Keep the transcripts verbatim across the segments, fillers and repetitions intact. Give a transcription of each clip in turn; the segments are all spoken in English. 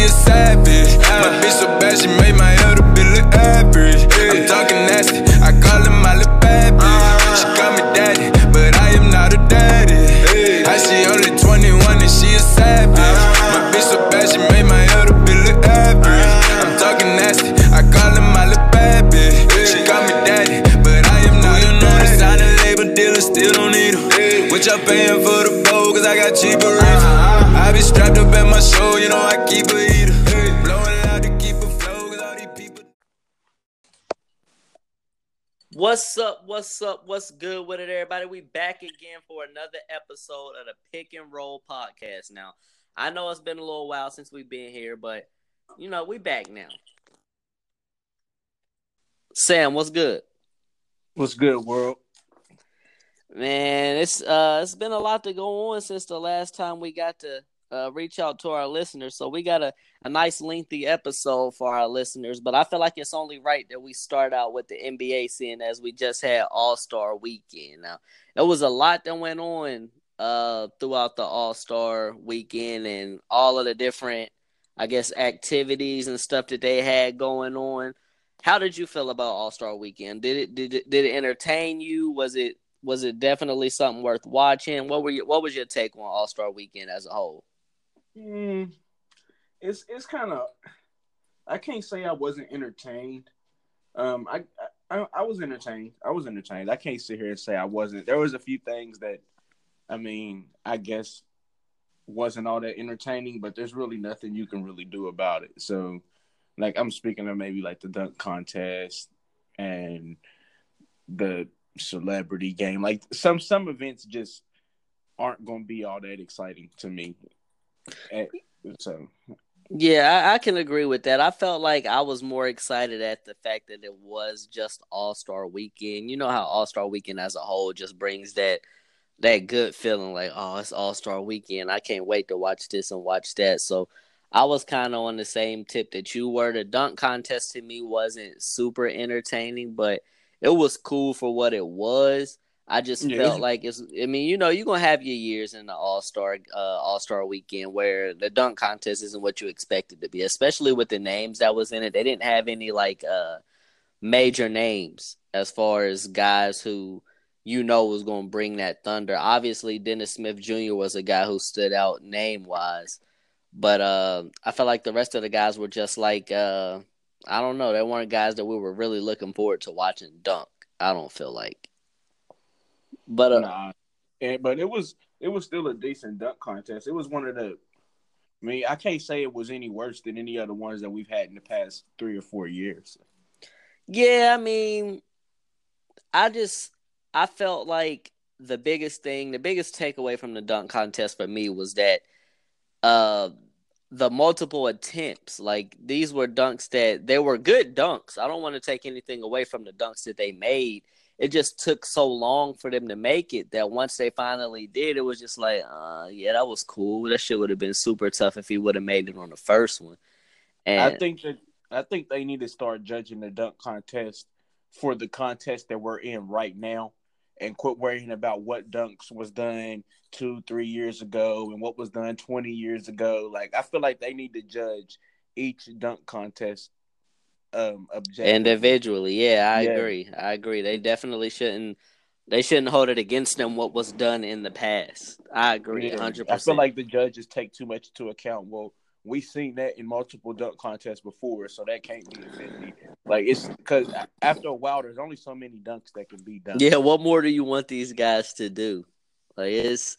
a savage. My bitch so bad, she made my elder bill look average. I'm talking nasty, I call him my little bad bitch. She call me daddy, but I am not a daddy. I she only twenty-one and she a savage. My bitch so bad, she made my elder bill look average. I'm talking nasty, I call him my little bad bitch. She call me daddy, but I am not a daddy. The silent label dealer still don't need him. What y'all paying for the bowl, cause I got cheaper reefer. I be strapped up at my show, you know I keep a heater. Blowing loud to keep a flow, cause all these people. What's up, what's up, what's good with it, everybody? We back again for another episode of the Pick and Roll podcast. Now, I know it's been a little while since we've been here, but, you know, we back now. Sam, what's good? What's good, world? Man, it's uh, it's been a lot to go on since the last time we got to uh, reach out to our listeners. So we got a, a nice lengthy episode for our listeners. But I feel like it's only right that we start out with the N B A scene as we just had All-Star Weekend. Now, there was a lot that went on uh, throughout the All-Star Weekend and all of the different, I guess, activities and stuff that they had going on. How did you feel about All-Star Weekend? Did it did it, did it entertain you? Was it Was it definitely something worth watching? What were your, what was your take on All-Star Weekend as a whole? Mm, it's it's kind of, I can't say I wasn't entertained. Um, I, I I was entertained. I was entertained. I can't sit here and say I wasn't. There was a few things that, I mean, I guess wasn't all that entertaining, but there's really nothing you can really do about it. So, like, I'm speaking of maybe like the dunk contest and the celebrity game. Like some some events just aren't going to be all that exciting to me. And so yeah, I, I can agree with that. I felt like I was more excited at the fact that it was just All-Star Weekend. You know how All-Star Weekend as a whole just brings that that good feeling, like, oh, it's All-Star Weekend. I can't wait to watch this and watch that. So I was kind of on the same tip that you were. The dunk contest to me wasn't super entertaining, but it was cool for what it was. I just yeah. felt like it's. I mean, you know, you're gonna have your years in the All Star uh, All Star Weekend where the dunk contest isn't what you expect it to be, especially with the names that was in it. They didn't have any like uh, major names as far as guys who you know was gonna bring that thunder. Obviously, Dennis Smith Junior was a guy who stood out name wise, but uh, I felt like the rest of the guys were just like. Uh, I don't know. They weren't guys that we were really looking forward to watching dunk. I don't feel like. But uh, nah, and, but it was it was still a decent dunk contest. It was one of the. I mean, I can't say it was any worse than any other ones that we've had in the past three or four years. Yeah, I mean, I just I felt like the biggest thing, the biggest takeaway from the dunk contest for me was that uh. the multiple attempts, like these were dunks that they were good dunks. I don't want to take anything away from the dunks that they made. It just took so long for them to make it that once they finally did, it was just like, uh, yeah, that was cool. That shit would have been super tough if he would have made it on the first one. And I think that I think they need to start judging the dunk contest for the contest that we're in right now, and quit worrying about what dunks was done two, three years ago and what was done twenty years ago. Like, I feel like they need to judge each dunk contest um, objectively. individually, yeah, I Yeah. agree. I agree. They definitely shouldn't. They shouldn't hold it against them what was done in the past. I agree, Yeah. hundred I feel percent. like the judges take too much into account. Well, we've seen that in multiple dunk contests before, so that can't be offended. Like, it's because after a while, there's only so many dunks that can be done. Yeah, what more do you want these guys to do? Like it's.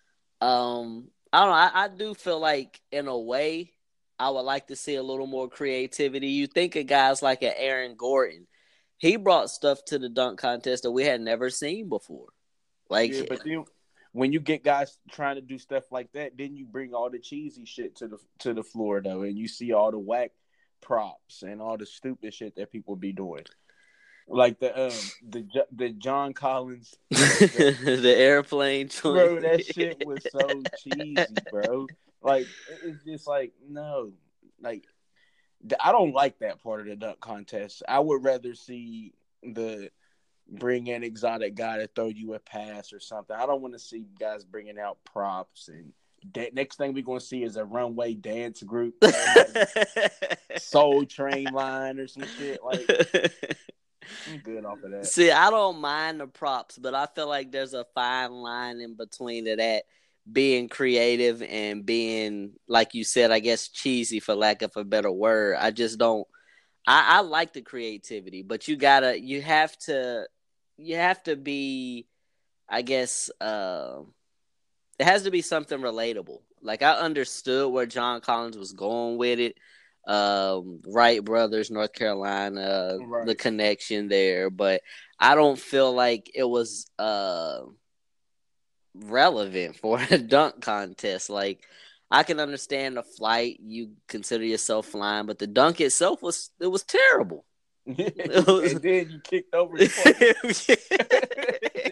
Um, I don't know. I, I do feel like, in a way, I would like to see a little more creativity. You think of guys like an Aaron Gordon. He brought stuff to the dunk contest that we had never seen before. Like, Yeah, but then when you get guys trying to do stuff like that, then you bring all the cheesy shit to the to the floor, though, and you see all the whack props and all the stupid shit that people be doing. Like the um the the John Collins, the, the airplane joint. bro, that shit was so cheesy, bro. Like, it's just like, no, like I don't like that part of the dunk contest. I would rather see the bring an exotic guy to throw you a pass or something. I don't want to see guys bringing out props and Da- next thing we're gonna see is a runway dance group, like Soul Train line or some shit. Like, I'm good off of that. See, I don't mind the props, but I feel like there's a fine line in between of that being creative and being, like you said, I guess cheesy for lack of a better word. I just don't. I, I like the creativity, but you gotta, you have to, you have to be, I guess, uh, it has to be something relatable. Like, I understood where John Collins was going with it. Um, Wright brothers, North Carolina, Right. the connection there, but I don't feel like it was uh relevant for a dunk contest. Like, I can understand the flight, you consider yourself flying, but the dunk itself was it was terrible. It was, and then you kicked over the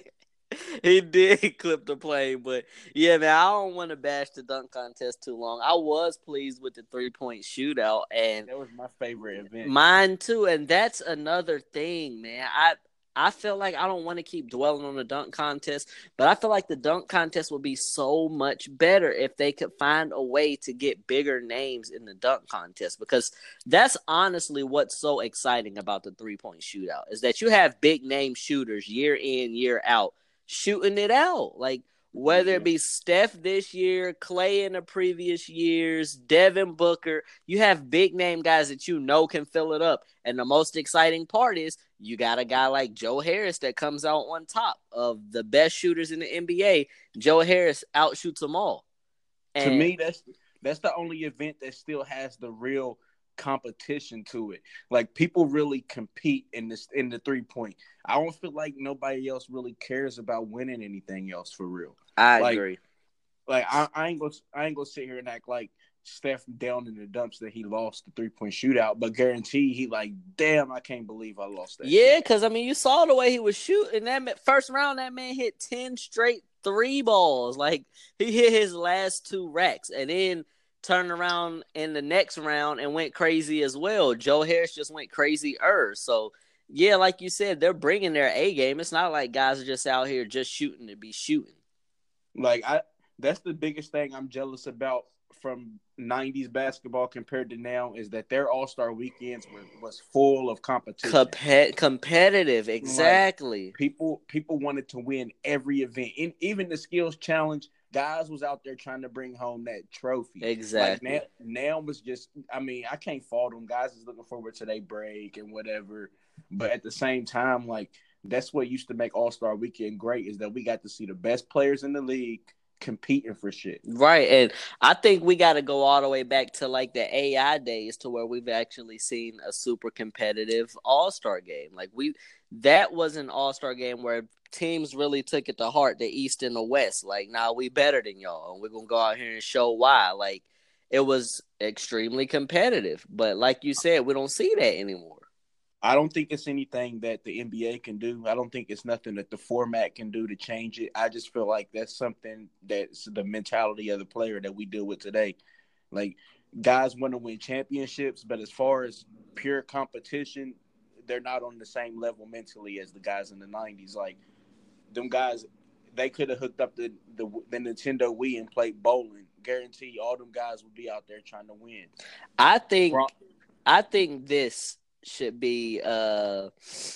He did clip the plane, but yeah, man, I don't want to bash the dunk contest too long. I was pleased with the three-point shootout, and that was my favorite event. Mine too, and that's another thing, man. I I feel like I don't want to keep dwelling on the dunk contest, but I feel like the dunk contest would be so much better if they could find a way to get bigger names in the dunk contest, because that's honestly what's so exciting about the three-point shootout is that you have big name shooters year in, year out shooting it out. Like, whether it be Steph this year, Clay in the previous years, Devin Booker, you have big name guys that you know can fill it up. And the most exciting part is you got a guy like Joe Harris that comes out on top of the best shooters in the N B A. Joe Harris outshoots them all. And to me, that's that's the only event that still has the real competition to it. Like, people really compete in this in the three point. I don't feel like nobody else really cares about winning anything else for real. I like, agree. Like, I, I ain't gonna I ain't gonna sit here and act like Steph down in the dumps that he lost the three point shootout, but guarantee he like, damn, I can't believe I lost that. Yeah, because I mean, you saw the way he was shooting. That first round, that man hit ten straight three balls. Like, he hit his last two racks, and then turned around in the next round and went crazy as well. Joe Harris just went crazy-er. So, yeah, like you said, they're bringing their A game. It's not like guys are just out here just shooting to be shooting. Like, I, that's the biggest thing I'm jealous about from nineties basketball compared to now is that their All-Star weekends were, was full of competition. Compet- competitive, exactly. Like, people people wanted to win every event. In, even the skills challenge, guys was out there trying to bring home that trophy. Exactly. Like, now, now was just, I mean, I can't fault them. Guys is looking forward to their break and whatever. But at the same time, like, that's what used to make All-Star Weekend great is that we got to see the best players in the league competing for shit. Right. And I think we got to go all the way back to like the A I days to where we've actually seen a super competitive All-Star game. Like, we, that was an All-Star game where teams really took it to heart, the East and the West. Like, nah, we better than y'all, and we're going to go out here and show why. Like, it was extremely competitive. But like you said, we don't see that anymore. I don't think it's anything that the N B A can do. I don't think it's nothing that the format can do to change it. I just feel like that's something that's the mentality of the player that we deal with today. Like, guys want to win championships, but as far as pure competition, they're not on the same level mentally as the guys in the nineties. Like, them guys, they could have hooked up the, the the Nintendo Wii and played bowling. Guarantee all them guys would be out there trying to win. I think From- I think this should be uh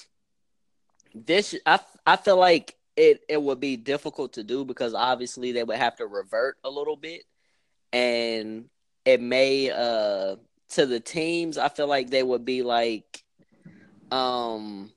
this I I feel like it it would be difficult to do because obviously they would have to revert a little bit, and it may uh to the teams I feel like they would be like um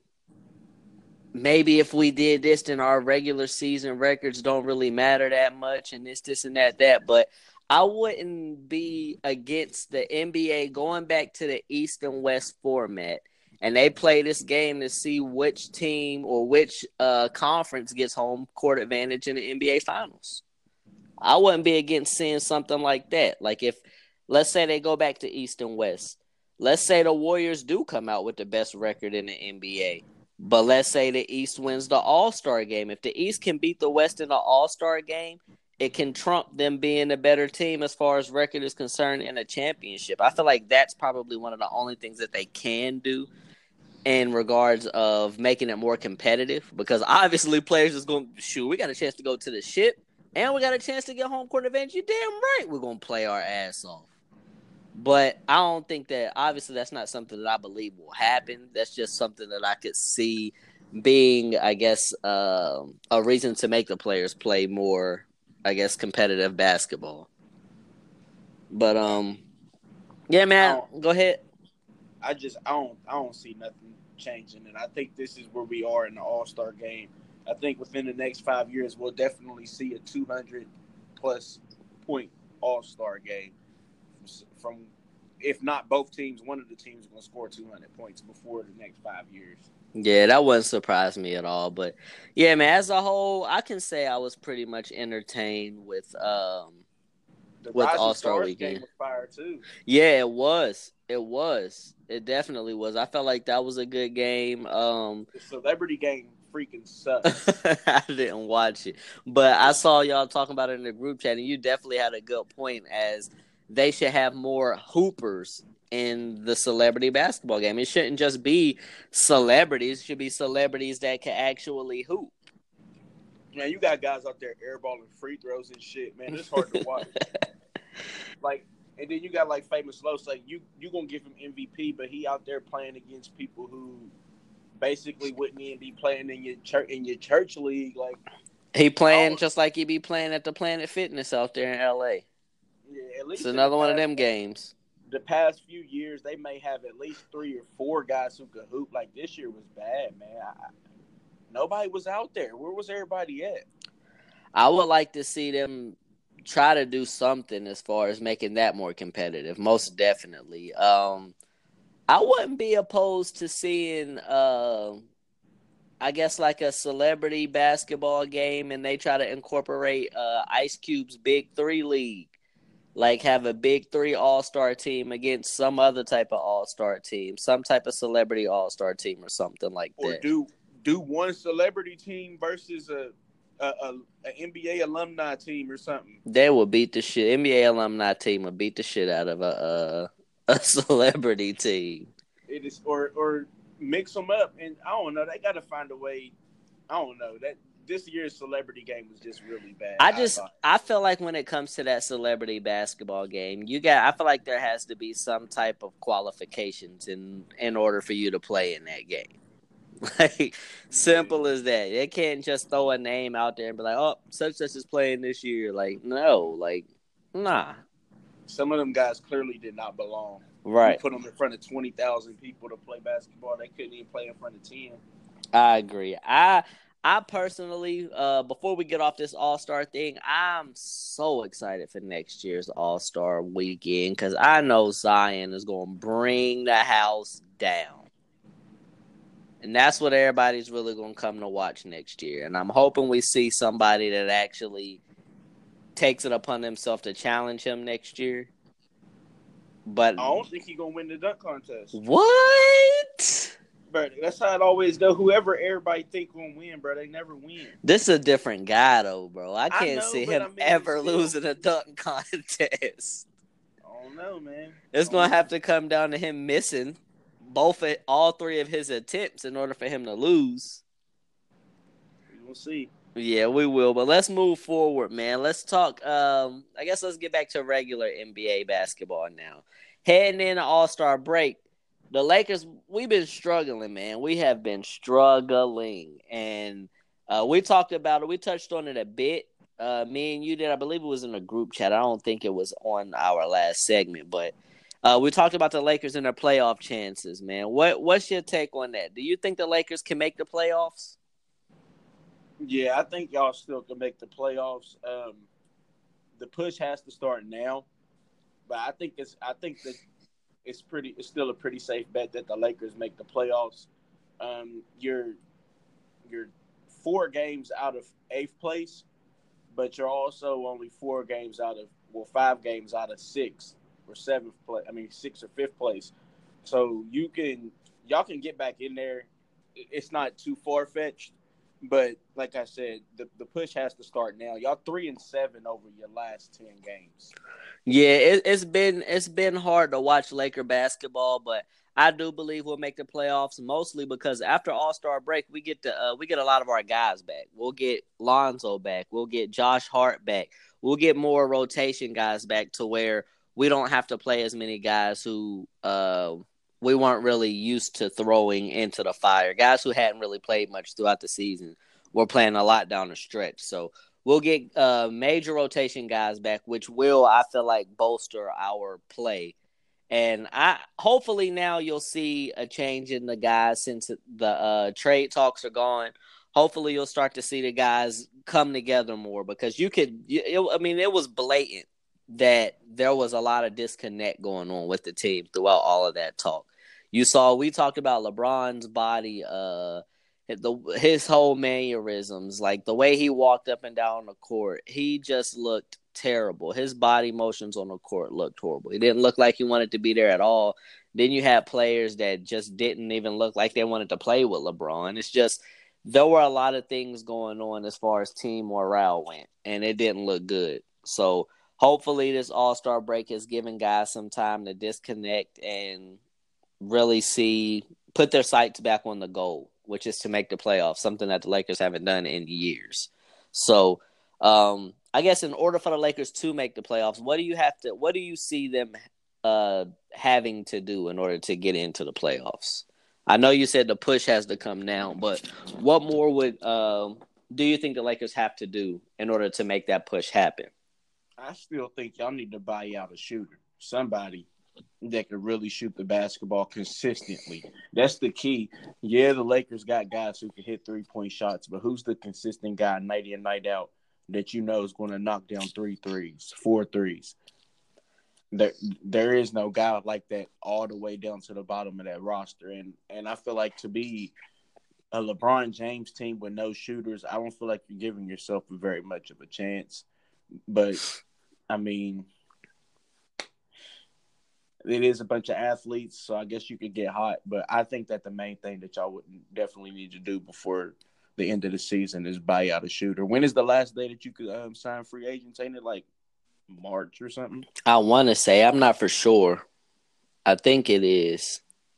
maybe if we did this then our regular season records don't really matter that much and this this and that that but I wouldn't be against the N B A going back to the East and West format, and they play this game to see which team or which uh, conference gets home court advantage in the N B A Finals. I wouldn't be against seeing something like that. Like, if, let's say they go back to East and West. Let's say the Warriors do come out with the best record in the N B A, but let's say the East wins the All-Star game. If the East can beat the West in the All-Star game, it can trump them being a better team as far as record is concerned in a championship. I feel like that's probably one of the only things that they can do in regards of making it more competitive, because obviously players is going to shoot. We got a chance to go to the ship. and we got a chance to get home court advantage, you damn right we're gonna play our ass off. But I don't think that, obviously, that's not something that I believe will happen. That's just something that I could see being, I guess, um, a reason to make the players play more, I guess, competitive basketball. But, um, yeah, man, go ahead. I just, I don't, I don't see nothing changing. And I think this is where we are in the All-Star game. I think within the next five years, we'll definitely see a two hundred plus point All-Star game. From, if not both teams, one of the teams is going to score two hundred points before the next five years. Yeah, that wouldn't surprise me at all. But yeah, man, as a whole, I can say I was pretty much entertained with um the with All Star Weekend. Game was fire too. Yeah, it was. It was. It definitely was. I felt like that was a good game. Um, the celebrity game freaking sucks. I didn't watch it, but I saw y'all talking about it in the group chat, and you definitely had a good point as they should have more hoopers in the celebrity basketball game. It shouldn't just be celebrities. It should be celebrities that can actually hoop. Man, you got guys out there airballing free throws and shit, man. It's hard to watch. Like, and then you got, like, Famous Los. Like, you you going to give him M V P, but he out there playing against people who basically wouldn't even be playing in your church, in your church league. Like, he playing just like he be playing at the Planet Fitness out there in L A. Yeah, at least it's another past, one of them games. The past few years, they may have at least three or four guys who could hoop. Like, this year was bad, man. I, nobody was out there. Where was everybody at? I would like to see them try to do something as far as making that more competitive. Most definitely. Um, I wouldn't be opposed to seeing, uh, I guess, like a celebrity basketball game, and they try to incorporate uh, Ice Cube's Big Three League. Like, have a big three all-star team against some other type of all-star team, some type of celebrity all-star team or something like or that. Or do do one celebrity team versus a, a, a, a N B A alumni team or something. They will beat the shit. N B A alumni team will beat the shit out of a a, a celebrity team. It is, or or mix them up, and I don't know. They got to find a way. I don't know that. This year's celebrity game was just really bad. I just I, I feel like when it comes to that celebrity basketball game, you got I feel like there has to be some type of qualifications in in order for you to play in that game. Like, simple as that. They can't just throw a name out there and be like, "Oh, such such is playing this year." Like, no, like, nah. Some of them guys clearly did not belong. Right. You put them in front of twenty thousand people to play basketball. They couldn't even play in front of ten. I agree. I. I personally, uh, before we get off this All-Star thing, I'm so excited for next year's All-Star weekend because I know Zion is going to bring the house down. And that's what everybody's really going to come to watch next year. And I'm hoping we see somebody that actually takes it upon themselves to challenge him next year. But I don't think he's going to win the dunk contest. What? But that's how it always go. Whoever everybody think gonna win, bro, they never win. This is a different guy, though, bro. I can't I know, see him I mean, ever still, losing a dunk contest. I don't know, man. It's gonna know. have to come down to him missing both, all three of his attempts in order for him to lose. We'll see. Yeah, we will. But let's move forward, man. Let's talk. Um, I guess let's get back to regular N B A basketball now. Heading in the All-Star break. The Lakers, we've been struggling, man. We have been struggling. And uh, we talked about it. We touched on it a bit. Uh, me and you did. I believe it was in a group chat. I don't think it was on our last segment. But uh, we talked about the Lakers and their playoff chances, man. What What's your take on that? Do you think the Lakers can make the playoffs? Yeah, I think y'all still can make the playoffs. Um, the push has to start now. But I think it's I think that It's pretty. It's still a pretty safe bet that the Lakers make the playoffs. Um, you're you're four games out of eighth place, but you're also only four games out of well, five games out of sixth or seventh place. I mean, sixth or fifth place. So you can y'all can get back in there. It's not too far fetched, but like I said, the the push has to start now. Y'all three and seven over your last ten games. Yeah, it, it's been it's been hard to watch Laker basketball, but I do believe we'll make the playoffs mostly because after All Star break, we get to uh, we get a lot of our guys back. We'll get Lonzo back. We'll get Josh Hart back. We'll get more rotation guys back to where we don't have to play as many guys who uh, we weren't really used to throwing into the fire. Guys who hadn't really played much throughout the season were playing a lot down the stretch. So we'll get uh, major rotation guys back, which will, I feel like, bolster our play. And I hopefully now you'll see a change in the guys since the uh, trade talks are gone. Hopefully you'll start to see the guys come together more because you could. It, I mean, it was blatant that there was a lot of disconnect going on with the team throughout all of that talk. You saw we talked about LeBron's body. Uh, the his whole mannerisms, like the way he walked up and down the court, he just looked terrible. His body motions on the court looked horrible. He didn't look like he wanted to be there at all. Then you had players that just didn't even look like they wanted to play with LeBron. It's just there were a lot of things going on as far as team morale went, and it didn't look good. So hopefully this All-Star break has given guys some time to disconnect and really see put their sights back on the goal, which is to make the playoffs, something that the Lakers haven't done in years. So, um, I guess in order for the Lakers to make the playoffs, what do you have to? What do you see them uh, having to do in order to get into the playoffs? I know you said the push has to come now, but what more would um, do you think the Lakers have to do in order to make that push happen? I still think y'all need to buy out a shooter, somebody that can really shoot the basketball consistently. That's the key. Yeah, the Lakers got guys who can hit three-point shots, but who's the consistent guy night in, night out that you know is going to knock down three threes, four threes? There, there is no guy like that all the way down to the bottom of that roster. And, and I feel like to be a LeBron James team with no shooters, I don't feel like you're giving yourself very much of a chance. But, I mean – it is a bunch of athletes, so I guess you could get hot. But I think that the main thing that y'all would definitely need to do before the end of the season is buy out a shooter. When is the last day that you could um, sign free agents? Ain't it like March or something? I want to say. I'm not for sure. I think it is.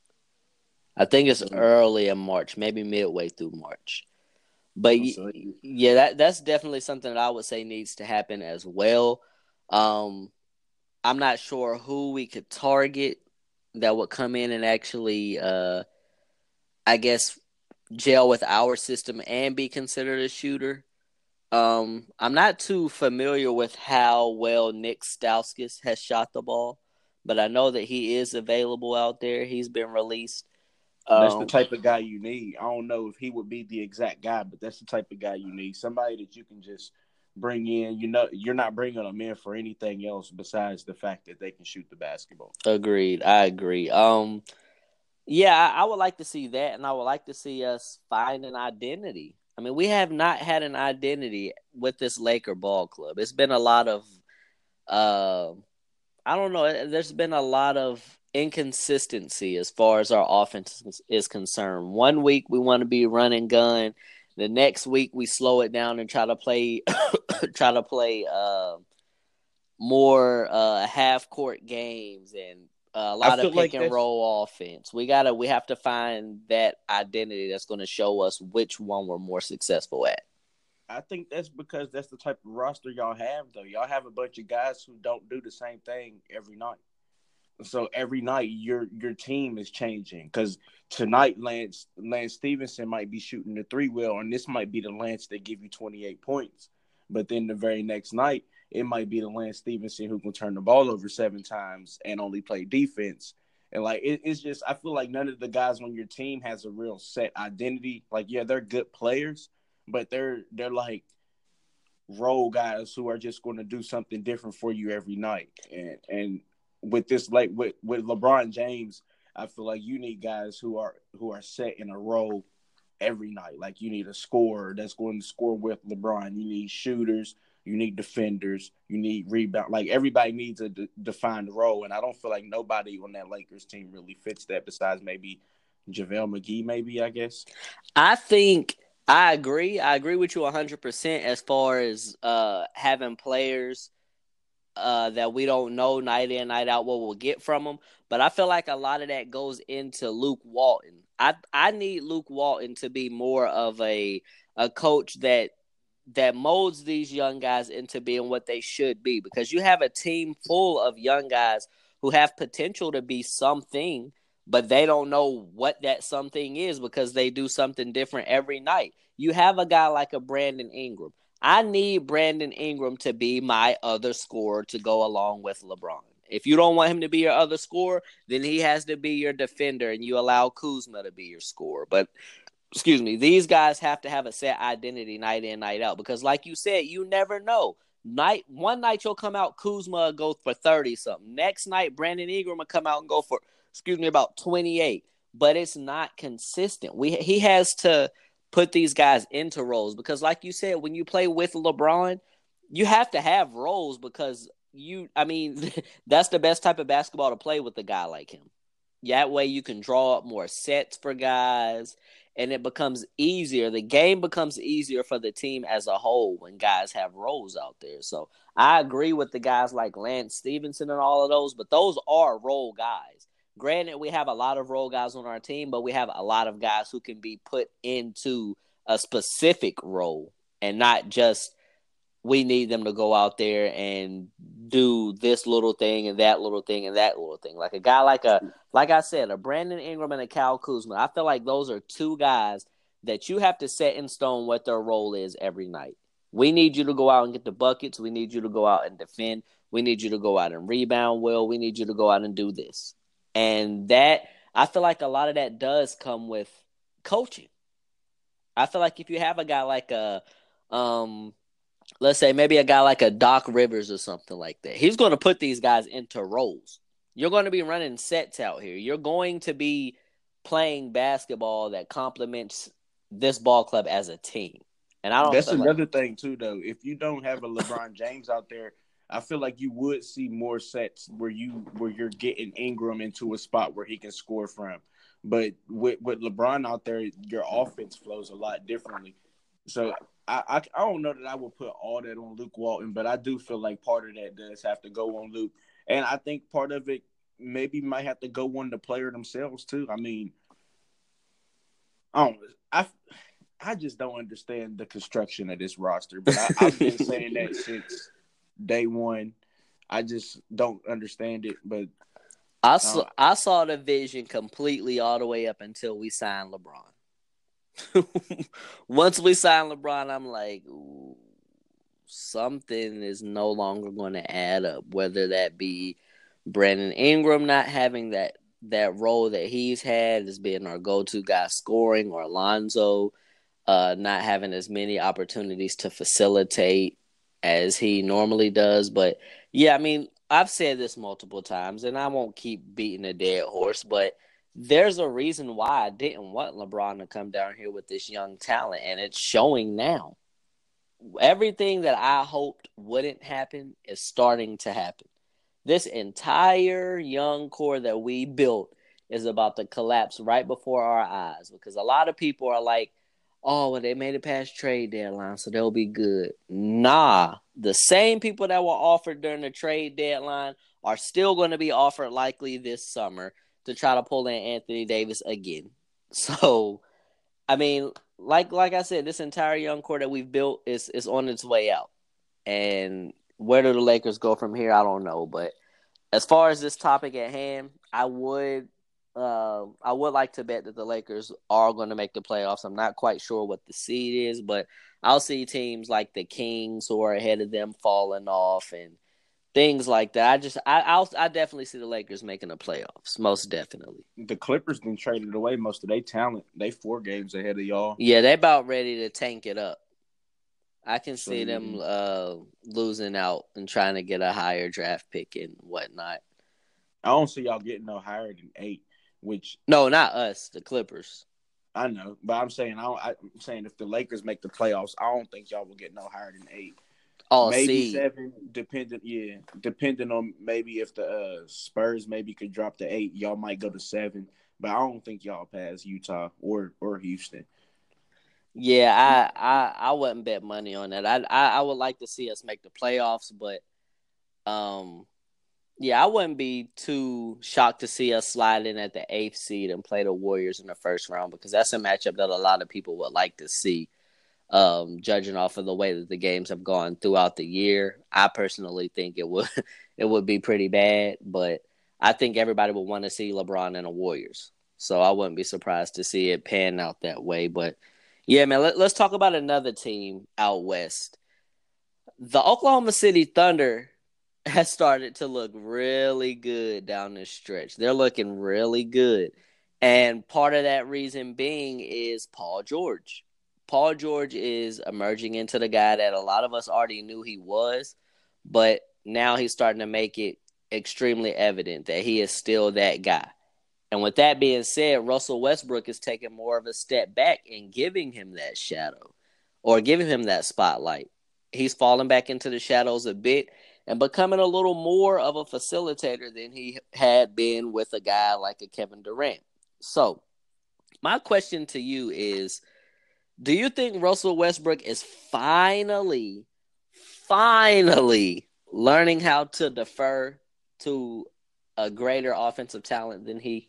I think it's early in March, maybe midway through March. But, yeah, that that's definitely something that I would say needs to happen as well. Um I'm not sure who we could target that would come in and actually, uh, I guess, gel with our system and be considered a shooter. Um, I'm not too familiar with how well Nick Stauskas has shot the ball, but I know that he is available out there. He's been released. Um, that's the type of guy you need. I don't know if he would be the exact guy, but that's the type of guy you need. Somebody that you can just – bring in, you know, you're not bringing them in for anything else besides the fact that they can shoot the basketball. Agreed. I agree. Um, yeah, I, I would like to see that, and I would like to see us find an identity. I mean, we have not had an identity with this Laker ball club. It's been a lot of, uh, I don't know, there's been a lot of inconsistency as far as our offense is concerned. One week we want to be run and gun. The next week we slow it down and try to play, try to play uh, more uh, half court games and a lot of pick like and that's... roll offense. We gotta, we have to find that identity that's going to show us which one we're more successful at. I think that's because that's the type of roster y'all have, though. Y'all have a bunch of guys who don't do the same thing every night. So every night your your team is changing because tonight Lance Lance Stevenson might be shooting the three wheel, and this might be the Lance that give you twenty-eight points. But then the very next night, it might be the Lance Stevenson who can turn the ball over seven times and only play defense. And like it, it's just, I feel like none of the guys on your team has a real set identity. Like, yeah, they're good players, but they're they're like role guys who are just going to do something different for you every night. And and with this, like with, with LeBron James, I feel like you need guys who are who are set in a role every night. Like you need a scorer that's going to score with LeBron. You need shooters. You need defenders. You need rebound. Like everybody needs a de- defined role, and I don't feel like nobody on that Lakers team really fits that besides maybe JaVale McGee. Maybe I guess. I think I agree. I agree with you one hundred percent as far as uh, having players uh, that we don't know night in, night out what we'll get from him. But I feel like a lot of that goes into Luke Walton. I I need Luke Walton to be more of a a coach that that molds these young guys into being what they should be, because you have a team full of young guys who have potential to be something, but they don't know what that something is because they do something different every night. You have a guy like a Brandon Ingram. I need Brandon Ingram to be my other scorer to go along with LeBron. If you don't want him to be your other scorer, then he has to be your defender, and you allow Kuzma to be your scorer. But, excuse me, these guys have to have a set identity night in, night out, because like you said, you never know. Night One night you'll come out, Kuzma will go for thirty-something. Next night, Brandon Ingram will come out and go for, excuse me, about twenty-eight. But it's not consistent. We He has to put these guys into roles, because like you said, when you play with LeBron, you have to have roles, because you, I mean, that's the best type of basketball to play with a guy like him. That way you can draw up more sets for guys, and it becomes easier. The game becomes easier for the team as a whole when guys have roles out there. So I agree with the guys like Lance Stevenson and all of those, but those are role guys. Granted, we have a lot of role guys on our team, but we have a lot of guys who can be put into a specific role, and not just we need them to go out there and do this little thing and that little thing and that little thing. Like a guy like a, like I said, a Brandon Ingram and a Kyle Kuzma. I feel like those are two guys that you have to set in stone what their role is every night. We need you to go out and get the buckets. We need you to go out and defend. We need you to go out and rebound well. We need you to go out and do this. And that, I feel like a lot of that does come with coaching. I feel like if you have a guy like a, um, let's say maybe a guy like a Doc Rivers or something like that, he's going to put these guys into roles. You're going to be running sets out here. You're going to be playing basketball that complements this ball club as a team. And I don't. That's another like... thing too, though. If you don't have a LeBron James out there, I feel like you would see more sets where you where you're getting Ingram into a spot where he can score from. But with with LeBron out there, your offense flows a lot differently. So I, I I don't know that I would put all that on Luke Walton, but I do feel like part of that does have to go on Luke, and I think part of it maybe might have to go on the player themselves too. I mean, I don't I. I just don't understand the construction of this roster, but I, I've been saying that since day one. I just don't understand it, but I uh, saw I saw the vision completely all the way up until we signed LeBron. Once we signed LeBron, I'm like, ooh, something is no longer going to add up. Whether that be Brandon Ingram not having that that role that he's had as being our go-to guy scoring, or Alonzo Uh, not having as many opportunities to facilitate as he normally does. But, yeah, I mean, I've said this multiple times, and I won't keep beating a dead horse, but there's a reason why I didn't want LeBron to come down here with this young talent, and it's showing now. Everything that I hoped wouldn't happen is starting to happen. This entire young core that we built is about to collapse right before our eyes, because a lot of people are like, oh, well, they made it past trade deadline, so they'll be good. Nah, the same people that were offered during the trade deadline are still going to be offered likely this summer to try to pull in Anthony Davis again. So, I mean, like like I said, this entire young core that we've built is, is on its way out. And where do the Lakers go from here? I don't know. But as far as this topic at hand, I would – Uh, I would like to bet that the Lakers are going to make the playoffs. I'm not quite sure what the seed is, but I'll see teams like the Kings who are ahead of them falling off and things like that. I just, I, I'll, I definitely see the Lakers making the playoffs, most definitely. The Clippers been traded away most of their talent. They four games ahead of y'all. Yeah, they about ready to tank it up. I can see so, them uh, losing out and trying to get a higher draft pick and whatnot. I don't see y'all getting no higher than eight. Which no, not us, the Clippers. I know, but I'm saying I don't, I'm saying if the Lakers make the playoffs, I don't think y'all will get no higher than eight. Oh, maybe see. seven, depending, yeah, depending on maybe if the uh, Spurs maybe could drop to eight, y'all might go to seven. But I don't think y'all pass Utah or or Houston. Yeah, I I, I wouldn't bet money on that. I, I I would like to see us make the playoffs, but Um, yeah, I wouldn't be too shocked to see us slide in at the eighth seed and play the Warriors in the first round because that's a matchup that a lot of people would like to see. Um, judging off of the way that the games have gone throughout the year, I personally think it would it would be pretty bad, but I think everybody would want to see LeBron and the Warriors. So I wouldn't be surprised to see it pan out that way. But yeah, man, let, let's talk about another team out west. The Oklahoma City Thunder has started to look really good down this stretch. They're looking really good. And part of that reason being is Paul George. Paul George is emerging into the guy that a lot of us already knew he was, but now he's starting to make it extremely evident that he is still that guy. And with that being said, Russell Westbrook is taking more of a step back and giving him that shadow or giving him that spotlight. He's falling back into the shadows a bit and becoming a little more of a facilitator than he had been with a guy like a Kevin Durant. So my question to you is, do you think Russell Westbrook is finally, finally learning how to defer to a greater offensive talent than he?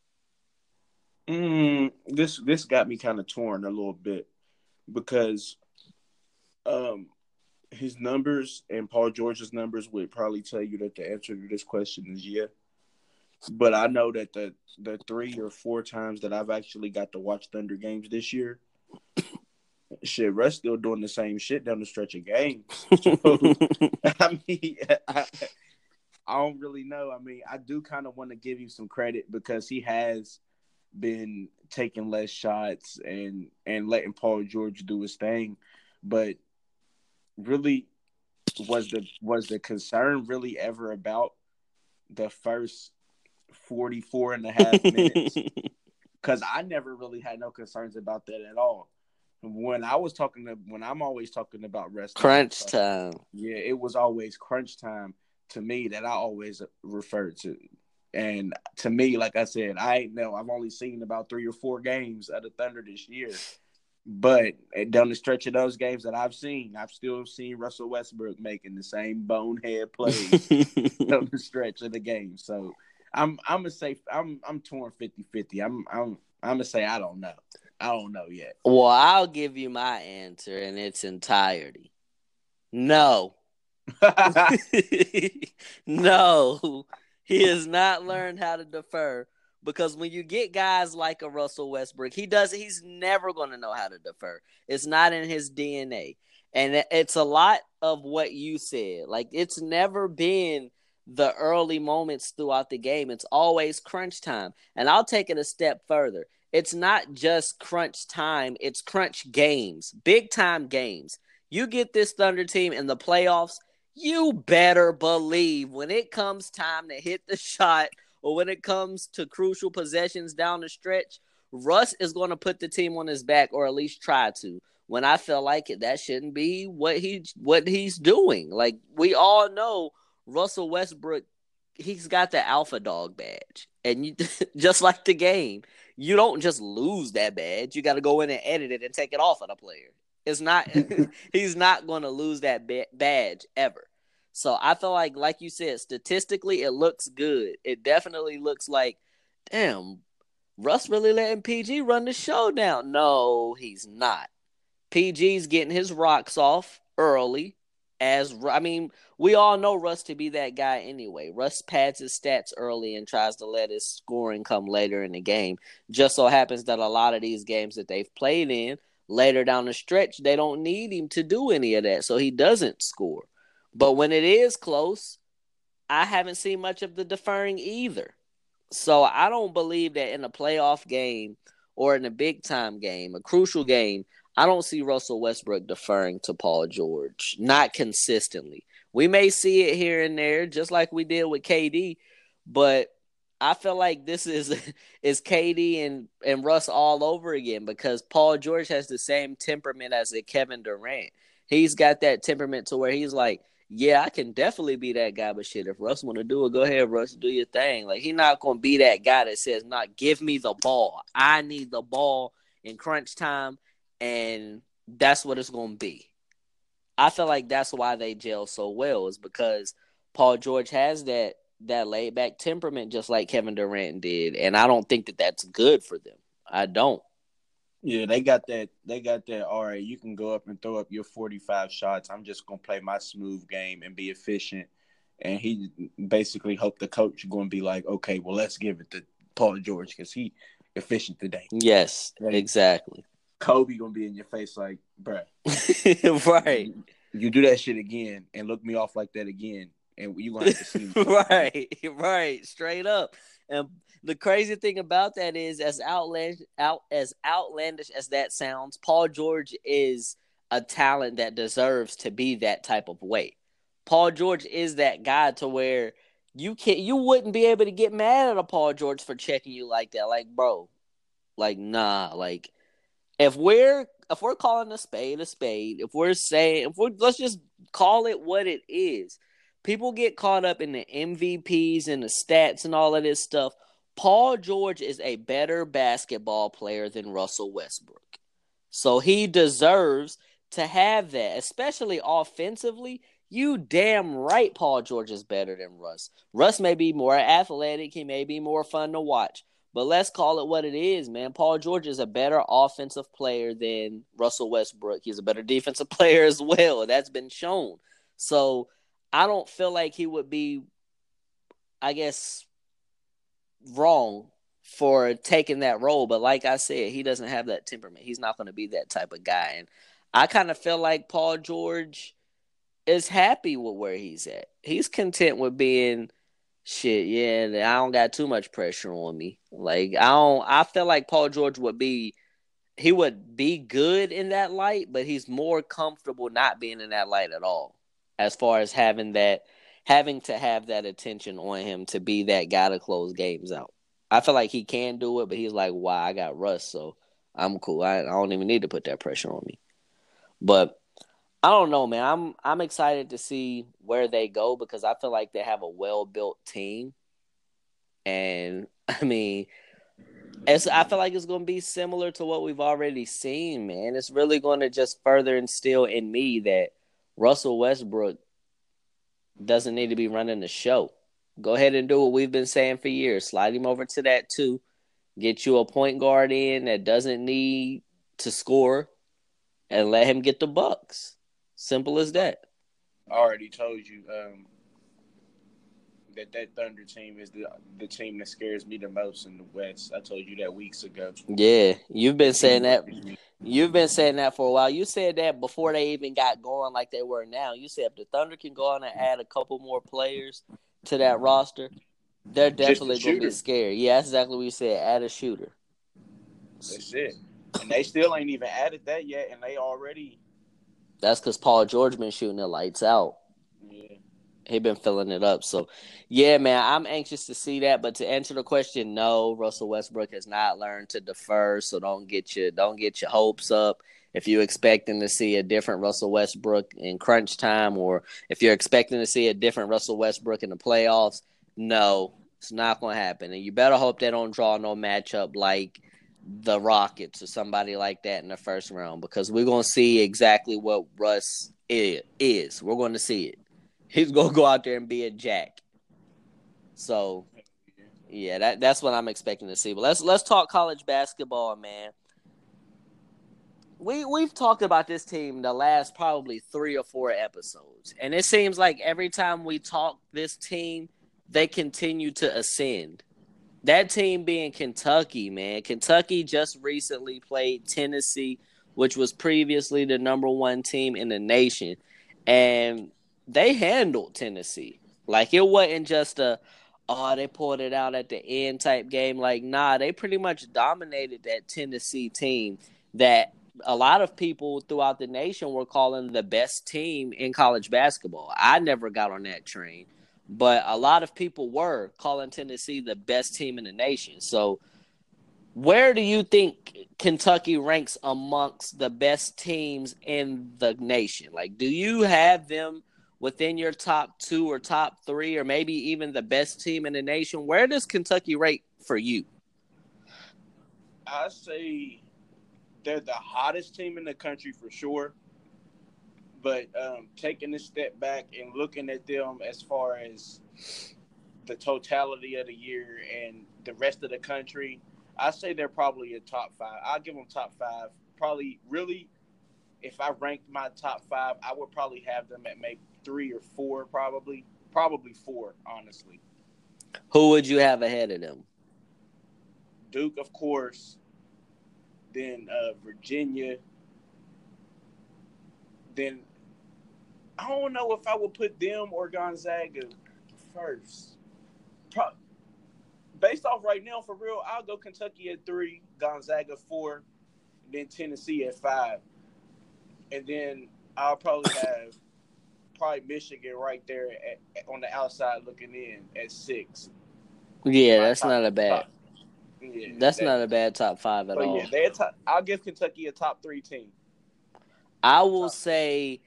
Mm, this this got me kind of torn a little bit because um, his numbers and Paul George's numbers would probably tell you that the answer to this question is yeah. But I know that the the three or four times that I've actually got to watch Thunder games this year, shit, Russ still doing the same shit down the stretch of games. So, I mean, I, I don't really know. I mean, I do kind of want to give you some credit because he has been taking less shots and and letting Paul George do his thing. But really, was the was the concern really ever about the first forty-four and a half minutes? Because I never really had no concerns about that at all. When I was talking to, when I'm always talking about rest Crunch time, time. Yeah, it was always crunch time to me that I always referred to. And to me, like I said, I ain't know. I've only seen about three or four games of the Thunder this year. But down the stretch of those games that I've seen, I've still seen Russell Westbrook making the same bonehead plays down the stretch of the game. So I'm I'm gonna say I'm I'm torn fifty-fifty. I'm I'm I'm gonna say I don't know. I don't know yet. Well, I'll give you my answer in its entirety. No. No. He has not learned how to defer because when you get guys like a Russell Westbrook, he does he's never going to know how to defer. It's not in his D N A. And it's a lot of what you said. Like, it's never been the early moments throughout the game. It's always crunch time. And I'll take it a step further. It's not just crunch time. It's crunch games, big time games. You get this Thunder team in the playoffs, you better believe when it comes time to hit the shot or when it comes to crucial possessions down the stretch, Russ is going to put the team on his back or at least try to. When I feel like it, that shouldn't be what he what he's doing. Like, we all know Russell Westbrook, he's got the alpha dog badge. And you, just like the game, you don't just lose that badge. You got to go in and edit it and take it off of the player. It's not he's not going to lose that ba- badge ever. So I feel like, like you said, statistically, it looks good. It definitely looks like, damn, Russ really letting P G run the show now. No, he's not. P G's getting his rocks off early. As I mean, we all know Russ to be that guy anyway. Russ pads his stats early and tries to let his scoring come later in the game. Just so happens that a lot of these games that they've played in, later down the stretch, they don't need him to do any of that, so he doesn't score. But when it is close, I haven't seen much of the deferring either. So I don't believe that in a playoff game or in a big-time game, a crucial game, I don't see Russell Westbrook deferring to Paul George, not consistently. We may see it here and there, just like we did with K D, but I feel like this is is K D and, and Russ all over again because Paul George has the same temperament as a Kevin Durant. He's got that temperament to where he's like, yeah, I can definitely be that guy, but shit, if Russ want to do it, go ahead, Russ, do your thing. Like, he's not going to be that guy that says, "Not, give me the ball. I need the ball in crunch time," and that's what it's going to be. I feel like that's why they gel so well is because Paul George has that that laid back temperament just like Kevin Durant did, and I don't think that that's good for them. I don't. Yeah, they got that. They got that. All right, you can go up and throw up your forty-five shots. I'm just gonna play my smooth game and be efficient. And he basically hoped the coach going to be like, okay, well, let's give it to Paul George because he efficient today. Yes, right? Exactly. Kobe gonna be in your face like, bruh. Right. You, you do that shit again and look me off like that again, and you gonna have to see me. Right, right, straight up. And the crazy thing about that is, as outlandish, out as outlandish as that sounds, Paul George is a talent that deserves to be that type of way. Paul George is that guy to where you can't, you wouldn't be able to get mad at a Paul George for checking you like that. Like, bro, like, nah, like, if we're if we're calling a spade a spade, if we're saying, if we're let's just call it what it is. People get caught up in the M V Ps and the stats and all of this stuff. Paul George is a better basketball player than Russell Westbrook. So he deserves to have that, especially offensively. You damn right Paul George is better than Russ. Russ may be more athletic. He may be more fun to watch. But let's call it what it is, man. Paul George is a better offensive player than Russell Westbrook. He's a better defensive player as well. That's been shown. So I don't feel like he would be, I guess, wrong for taking that role. But like I said, he doesn't have that temperament. He's not going to be that type of guy. And I kind of feel like Paul George is happy with where he's at. He's content with being, shit, yeah, I don't got too much pressure on me. Like, I don't, I feel like Paul George would be, he would be good in that light, but he's more comfortable not being in that light at all. As far as having that, having to have that attention on him to be that guy to close games out. I feel like he can do it, but he's like, wow, I got Russ, so I'm cool. I, I don't even need to put that pressure on me. But I don't know, man. I'm I'm excited to see where they go because I feel like they have a well-built team. And, I mean, it's, I feel like it's going to be similar to what we've already seen, man. It's really going to just further instill in me that Russell Westbrook doesn't need to be running the show. Go ahead and do what we've been saying for years. Slide him over to that two. Get you a point guard in that doesn't need to score and let him get the bucks. Simple as that. I already told you um, that that Thunder team is the the team that scares me the most in the West. I told you that weeks ago. Yeah, you've been saying that. You've been saying that for a while. You said that before they even got going like they were now. You said if the Thunder can go on and add a couple more players to that roster, they're definitely going to be scared. Yeah, that's exactly what you said. Add a shooter. That's it. And they still ain't even added that yet, and they already. That's because Paul George been shooting the lights out. Yeah. He been filling it up. So, yeah, man, I'm anxious to see that. But to answer the question, no, Russell Westbrook has not learned to defer. So don't get your don't get your hopes up. If you're expecting to see a different Russell Westbrook in crunch time, or if you're expecting to see a different Russell Westbrook in the playoffs, no, it's not going to happen. And you better hope they don't draw no matchup like the Rockets or somebody like that in the first round, because we're going to see exactly what Russ is. We're going to see it. He's going to go out there and be a jack. So, yeah, that that's what I'm expecting to see. But let's let's talk college basketball, man. We, we've talked about this team the last probably three or four episodes. And it seems like every time we talk this team, they continue to ascend. That team being Kentucky, man. Kentucky just recently played Tennessee, which was previously the number one team in the nation. And they handled Tennessee. Like, it wasn't just a, oh, they pulled it out at the end type game. Like, nah, they pretty much dominated that Tennessee team that a lot of people throughout the nation were calling the best team in college basketball. I never got on that train, but a lot of people were calling Tennessee the best team in the nation. So where do you think Kentucky ranks amongst the best teams in the nation? Like, do you have them within your top two or top three, or maybe even the best team in the nation? Where does Kentucky rate for you? I say they're the hottest team in the country for sure, But um, taking a step back and looking at them as far as the totality of the year and the rest of the country, I say they're probably a top five. I'll give them top five. Probably, really, if I ranked my top five, I would probably have them at maybe three or four, probably. Probably four, honestly. Who would you have ahead of them? Duke, of course. Then uh, Virginia. Then I don't know if I would put them or Gonzaga first. Pro- Based off right now, for real, I'll go Kentucky at three, Gonzaga four, and then Tennessee at five. And then I'll probably have probably Michigan right there at, at, on the outside looking in at six. Yeah, My that's top, not a bad. top. Yeah, that's that, not a bad top five at so all. yeah, they're top, I'll give Kentucky a top three team. I will top say,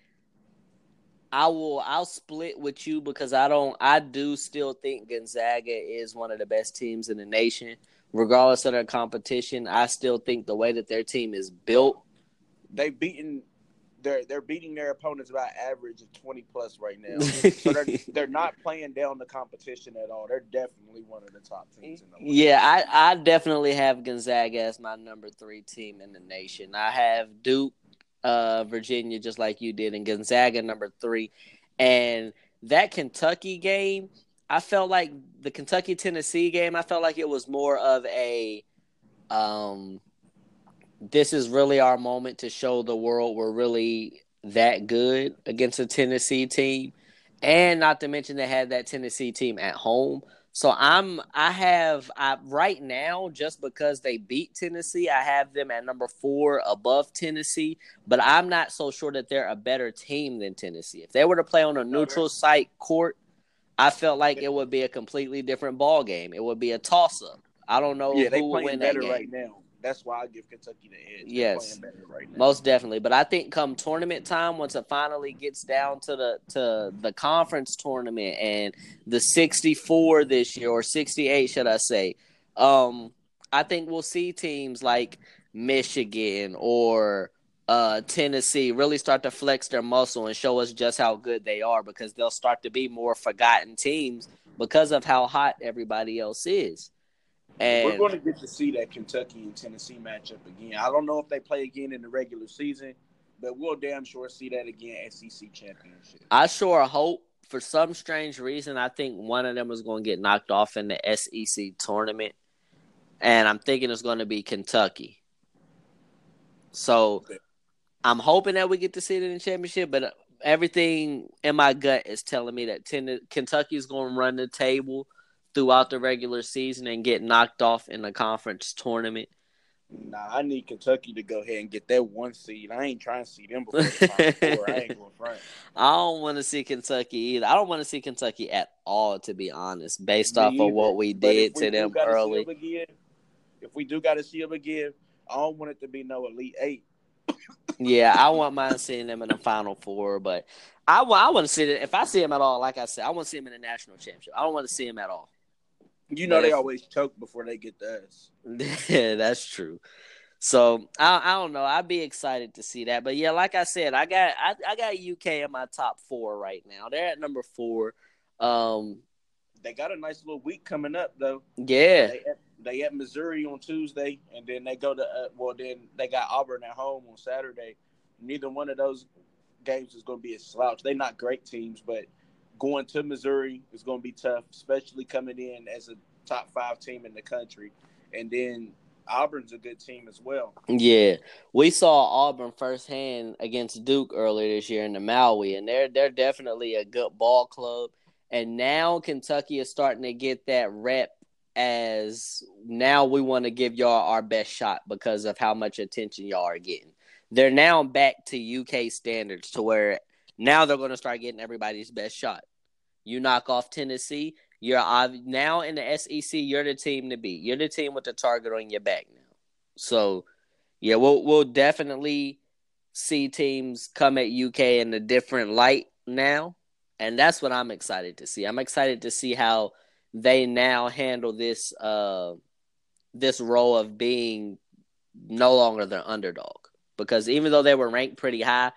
I will. I'll split with you because I don't. I do still think Gonzaga is one of the best teams in the nation, regardless of their competition. I still think the way that their team is built, they've beaten. They're they're beating their opponents by average of twenty plus right now. So they're they're not playing down the competition at all. They're definitely one of the top teams in the league. Yeah, I, I definitely have Gonzaga as my number three team in the nation. I have Duke, uh, Virginia, just like you did, and Gonzaga number three. And that Kentucky game, I felt like the Kentucky Tennessee game. I felt like it was more of a um. This is really our moment to show the world we're really that good against a Tennessee team. And not to mention they had that Tennessee team at home. So I'm I have I right now, just because they beat Tennessee, I have them at number four above Tennessee. But I'm not so sure that they're a better team than Tennessee. If they were to play on a neutral site court, I felt like it would be a completely different ball game. It would be a toss up. I don't know yeah, they who would playing win better that game. right now. That's why I give Kentucky the edge. Yes, They're playing better right now. Most definitely. But I think come tournament time, once it finally gets down to the to the conference tournament and the sixty-four this year, or sixty-eight, should I say, um, I think we'll see teams like Michigan or uh, Tennessee really start to flex their muscle and show us just how good they are, because they'll start to be more forgotten teams because of how hot everybody else is. And we're going to get to see that Kentucky and Tennessee matchup again. I don't know if they play again in the regular season, but we'll damn sure see that again at S E C championship. I sure hope, for some strange reason, I think one of them is going to get knocked off in the S E C tournament, and I'm thinking it's going to be Kentucky. So I'm hoping that we get to see it in the championship, but everything in my gut is telling me that ten- Kentucky is going to run the table throughout the regular season and get knocked off in the conference tournament. Nah, I need Kentucky to go ahead and get that one seed. I ain't trying to see them before the Final Four. I ain't going front. I don't want to see Kentucky either. I don't want to see Kentucky at all, to be honest, based Me off either. of what we But did we to them gotta early. See them again, if we do got to see them again, I don't want it to be no Elite Eight. Yeah, I want mine seeing them in the Final Four, but I, I want to see it. If I see them at all, like I said, I want to see them in the national championship. I don't want to see them at all. You know But they if- always choke before they get to us. Yeah, that's true. So I, I don't know. I'd be excited to see that. But yeah, like I said, I got I, I got U K in my top four right now. They're at number four. Um, They got a nice little week coming up though. yeah, They at, they at Missouri on Tuesday, and then they go to uh, well, then they got Auburn at home on Saturday. Neither one of those games is going to be a slouch. They're not great teams, but going to Missouri is going to be tough, especially coming in as a top five team in the country. And then Auburn's a good team as well. yeah. We saw Auburn firsthand against Duke earlier this year in the Maui, and they're they're definitely a good ball club. And now Kentucky is starting to get that rep as now we want to give y'all our best shot because of how much attention y'all are getting. They're now back to U K standards, to where now they're going to start getting everybody's best shot. You knock off Tennessee, you're now in the S E C. You're the team to beat. You're the team with the target on your back now. So, yeah, we'll we'll definitely see teams come at U K in a different light now, and that's what I'm excited to see. I'm excited to see how they now handle this uh, this role of being no longer the underdog. Because even though they were ranked pretty high,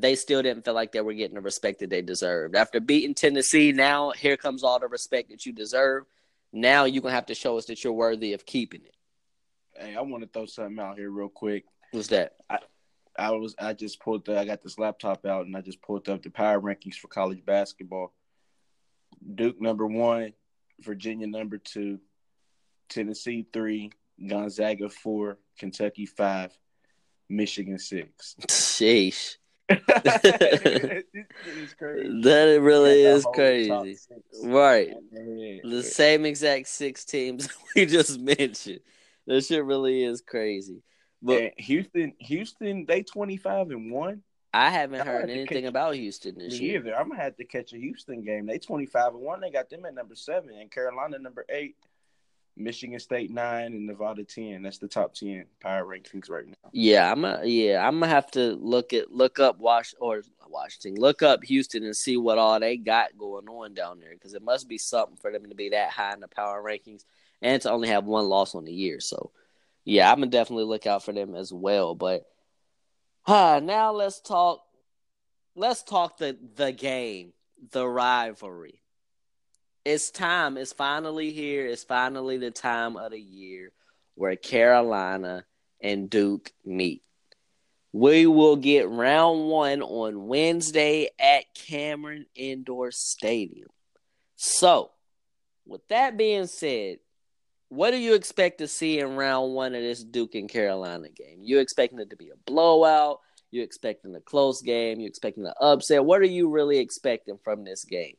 they still didn't feel like they were getting the respect that they deserved. After beating Tennessee, now here comes all the respect that you deserve. Now you're going to have to show us that you're worthy of keeping it. Hey, I want to throw something out here real quick. What's that? I, I was I just pulled the I got this laptop out and I just pulled up the power rankings for college basketball. Duke number one, Virginia number two, Tennessee three, Gonzaga four, Kentucky five, Michigan six. Sheesh. It is crazy. That really Yeah, the is whole crazy. top six. Right. Yeah. The same exact six teams we just mentioned. That shit really is crazy. But And Houston, Houston, they twenty-five and one. I haven't I'm gonna heard have to anything catch- about Houston this Me year. either. I'm gonna have to catch a Houston game. They twenty-five and one. They got them at number seven, and Carolina number eight, Michigan State nine, and Nevada ten. That's the top ten power rankings right now. Yeah, I'm a, yeah, I'm gonna have to look at look up Wash or Washington, look up Houston and see what all they got going on down there, because it must be something for them to be that high in the power rankings and to only have one loss on the year. So, yeah, I'm gonna definitely look out for them as well. But uh, now let's talk. Let's talk the the game, the rivalry. It's time. It's finally here. It's finally the time of the year where Carolina and Duke meet. We will get round one on Wednesday at Cameron Indoor Stadium. So, with that being said, what do you expect to see in round one of this Duke and Carolina game? You expecting it to be a blowout? You expecting a close game? You expecting an upset? What are you really expecting from this game?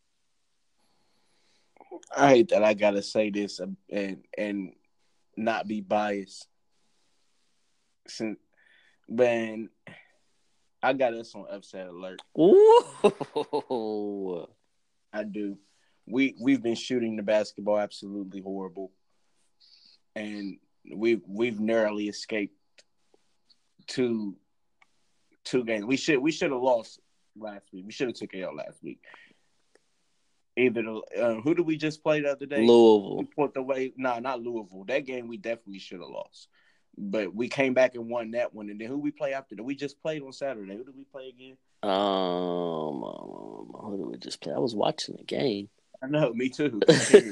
I hate that I gotta say this and and not be biased. Since man, I got us on upset alert. Ooh. I do. We we've been shooting the basketball absolutely horrible, and we we've narrowly escaped two two games. We should we should have lost last week. We should have took it out last week. Either the, uh, who did we just play the other day? Louisville. We put the way. No, nah, not Louisville. That game we definitely should have lost. But we came back and won that one. And then who we play after that? We just played on Saturday. Who did we play again? Um, um, who did we just play? I was watching the game. I know, me too.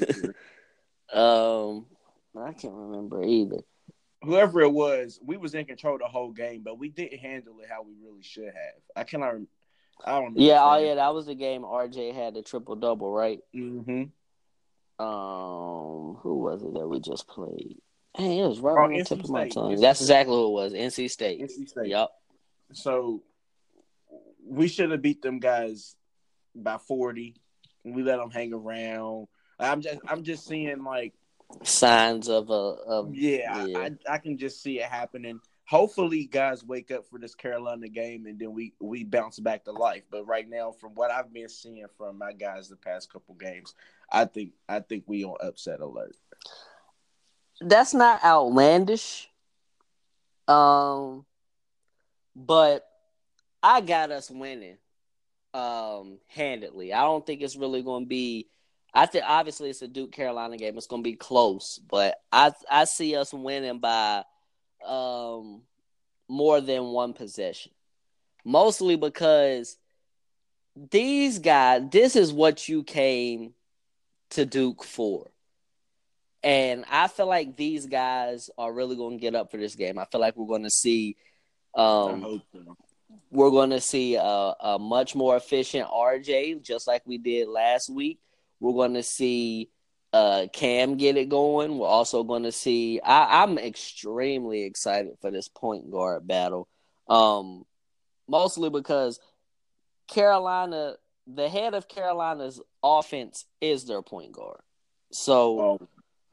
um, I can't remember either. Whoever it was, we was in control the whole game, but we didn't handle it how we really should have. I cannot. I don't. Yeah, oh yeah, that was the game. R J had the triple double, right? Mm-hmm. Um, who was it that we just played? Hey, it was right Oh, on the N C tip of my State. tongue. N C That's State. exactly who it was. N C State. N C State. Yep. So we should have beat them guys by forty. We let them hang around. I'm just, I'm just seeing like signs of a, of yeah, yeah. I, I can just see it happening. Hopefully, guys wake up for this Carolina game and then we, we bounce back to life. But right now, from what I've been seeing from my guys the past couple games, I think I think we on upset alert. That's not outlandish, um, but I got us winning, um, handedly. I don't think it's really going to be. I think obviously it's a Duke Carolina game. It's going to be close, but I I see us winning by um more than one possession, mostly because these guys. This is what you came to Duke for. And I feel like these guys are really going to get up for this game. I feel like we're going to see, um, I hope so. we're going to see a, a much more efficient R J, just like we did last week. We're going to see uh, Cam get it going. We're also going to see. I, I'm extremely excited for this point guard battle, um, mostly because Carolina, the head of Carolina's offense, is their point guard. So. Oh.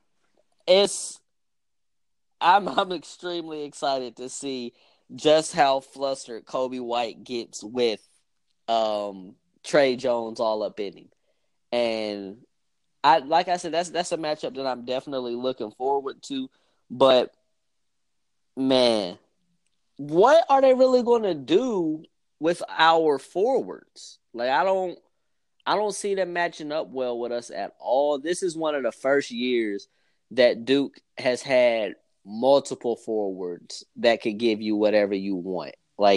It's I'm I'm extremely excited to see just how flustered Kobe White gets with um, Trey Jones all up in him. And I like I said, that's that's a matchup that I'm definitely looking forward to. But man, what are they really gonna do with our forwards? Like I don't I don't see them matching up well with us at all. This is one of the first years that Duke has had multiple forwards that could give you whatever you want. Like,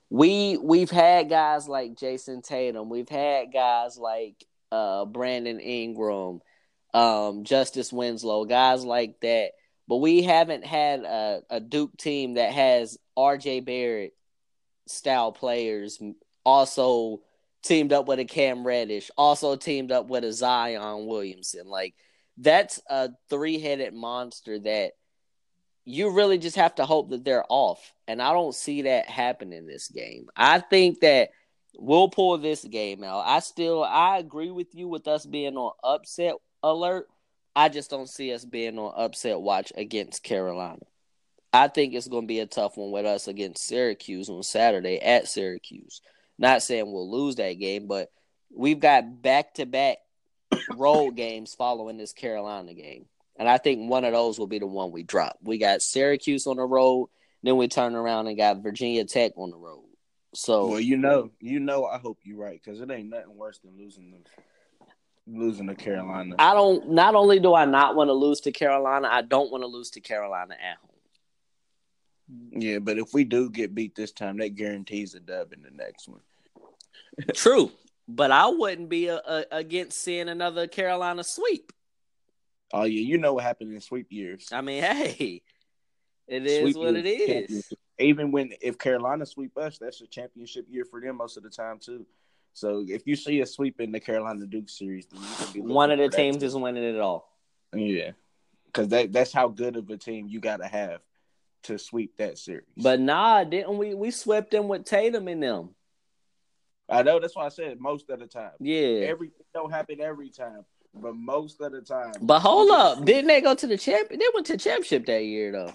we we've had guys like Jason Tatum, we've had guys like uh, Brandon Ingram, um, Justice Winslow, guys like that, but we haven't had a, a Duke team that has R J Barrett style players, also teamed up with a Cam Reddish, also teamed up with a Zion Williamson. Like, that's a three-headed monster that you really just have to hope that they're off. And I don't see that happening this game. I think that we'll pull this game out. I still, I agree with you with us being on upset alert. I just don't see us being on upset watch against Carolina. I think it's going to be a tough one with us against Syracuse on Saturday at Syracuse. Not saying we'll lose that game, but we've got back-to-back road games following this Carolina game. And I think one of those will be the one we drop. We got Syracuse on the road, then we turn around and got Virginia Tech on the road. So, well, you know, you know, I hope you're right, because it ain't nothing worse than losing to, losing to Carolina. I don't. Not only do I not want to lose to Carolina, I don't want to lose to Carolina at home. Yeah, but if we do get beat this time, that guarantees a dub in the next one. True, but I wouldn't be a, a, against seeing another Carolina sweep. Oh, yeah, you know what happened in sweep years. I mean, hey, it is Sweep what it is. Even when, if Carolina sweep us, that's a championship year for them most of the time, too. So, if you see a sweep in the Carolina Duke series, then you can be one of the for teams team. is winning it all. Yeah, because that, that's how good of a team you got to have to sweep that series. But nah, didn't we? We swept them with Tatum in them. I know, that's why I said most of the time. Yeah. Everything don't happen every time. But most of the time. But hold up. Didn't they go to the champ? They went to the championship that year, though.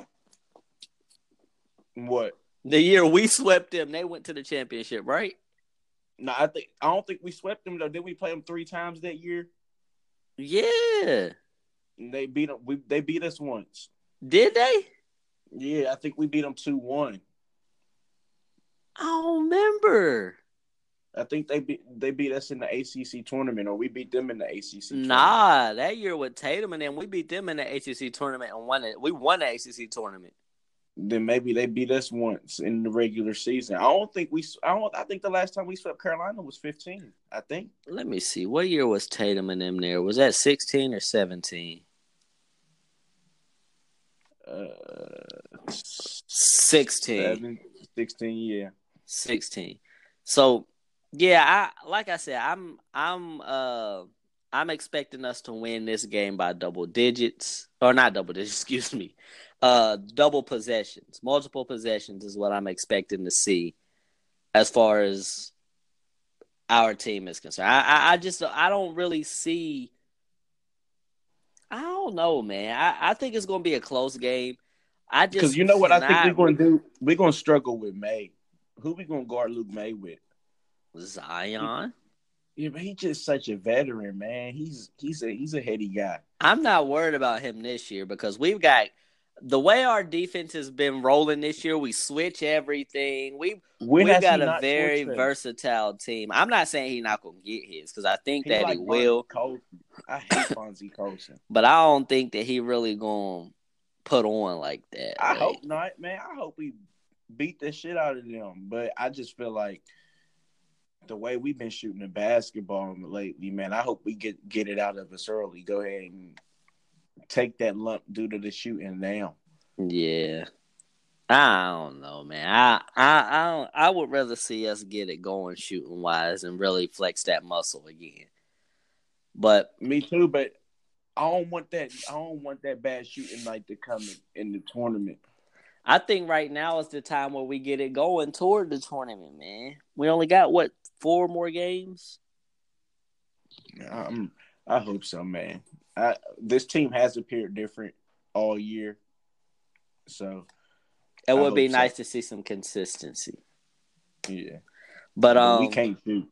What? The year we swept them, they went to the championship, right? No, I think I don't think we swept them, though. Did we play them three times that year? Yeah. And they beat them. We, they beat us once. Did they? Yeah, I think we beat them two one. I don't remember. I think they beat they beat us in the A C C tournament, or we beat them in the A C C tournament. Nah, that year with Tatum and them, we beat them in the A C C tournament and won it. We won the A C C tournament. Then maybe they beat us once in the regular season. I don't think we. I don't. I think the last time we swept Carolina was fifteen. I think. Let me see. What year was Tatum and them there? Was that sixteen or seventeen? Uh, sixteen. Seven, sixteen. Yeah. Sixteen. So. Yeah, I like I said, I'm I'm uh I'm expecting us to win this game by double digits. Or not double digits, excuse me. Uh double possessions. Multiple possessions is what I'm expecting to see as far as our team is concerned. I I, I just I don't really see I don't know, man. I, I think it's gonna be a close game. I just because you know what cannot... I think we're gonna do? We're gonna struggle with May. Who we gonna guard Luke May with? Zion. Yeah, but he's just such a veteran, man. He's he's a he's a heady guy. I'm not worried about him this year because we've got the way our defense has been rolling this year. We switch everything. We when we got a not very versatile team. I'm not saying he's not gonna get his because I think he that like he will. I hate Fonzie Colson, but I don't think that he really gonna put on like that. I right? hope not, man. I hope we beat the shit out of them. But I just feel like. The way we've been shooting the basketball lately, man, I hope we get, get it out of us early. Go ahead and take that lump due to the shooting now. Yeah. I don't know, man. I I I, don't, I would rather see us get it going shooting wise and really flex that muscle again. But me too, but I don't want that I don't want that bad shooting night to come in, in the tournament. I think right now is the time where we get it going toward the tournament, man. We only got, what, four more games? Um, I hope so, man. I, this team has appeared different all year. So it would be so. nice to see some consistency. Yeah. But um, we can't shoot.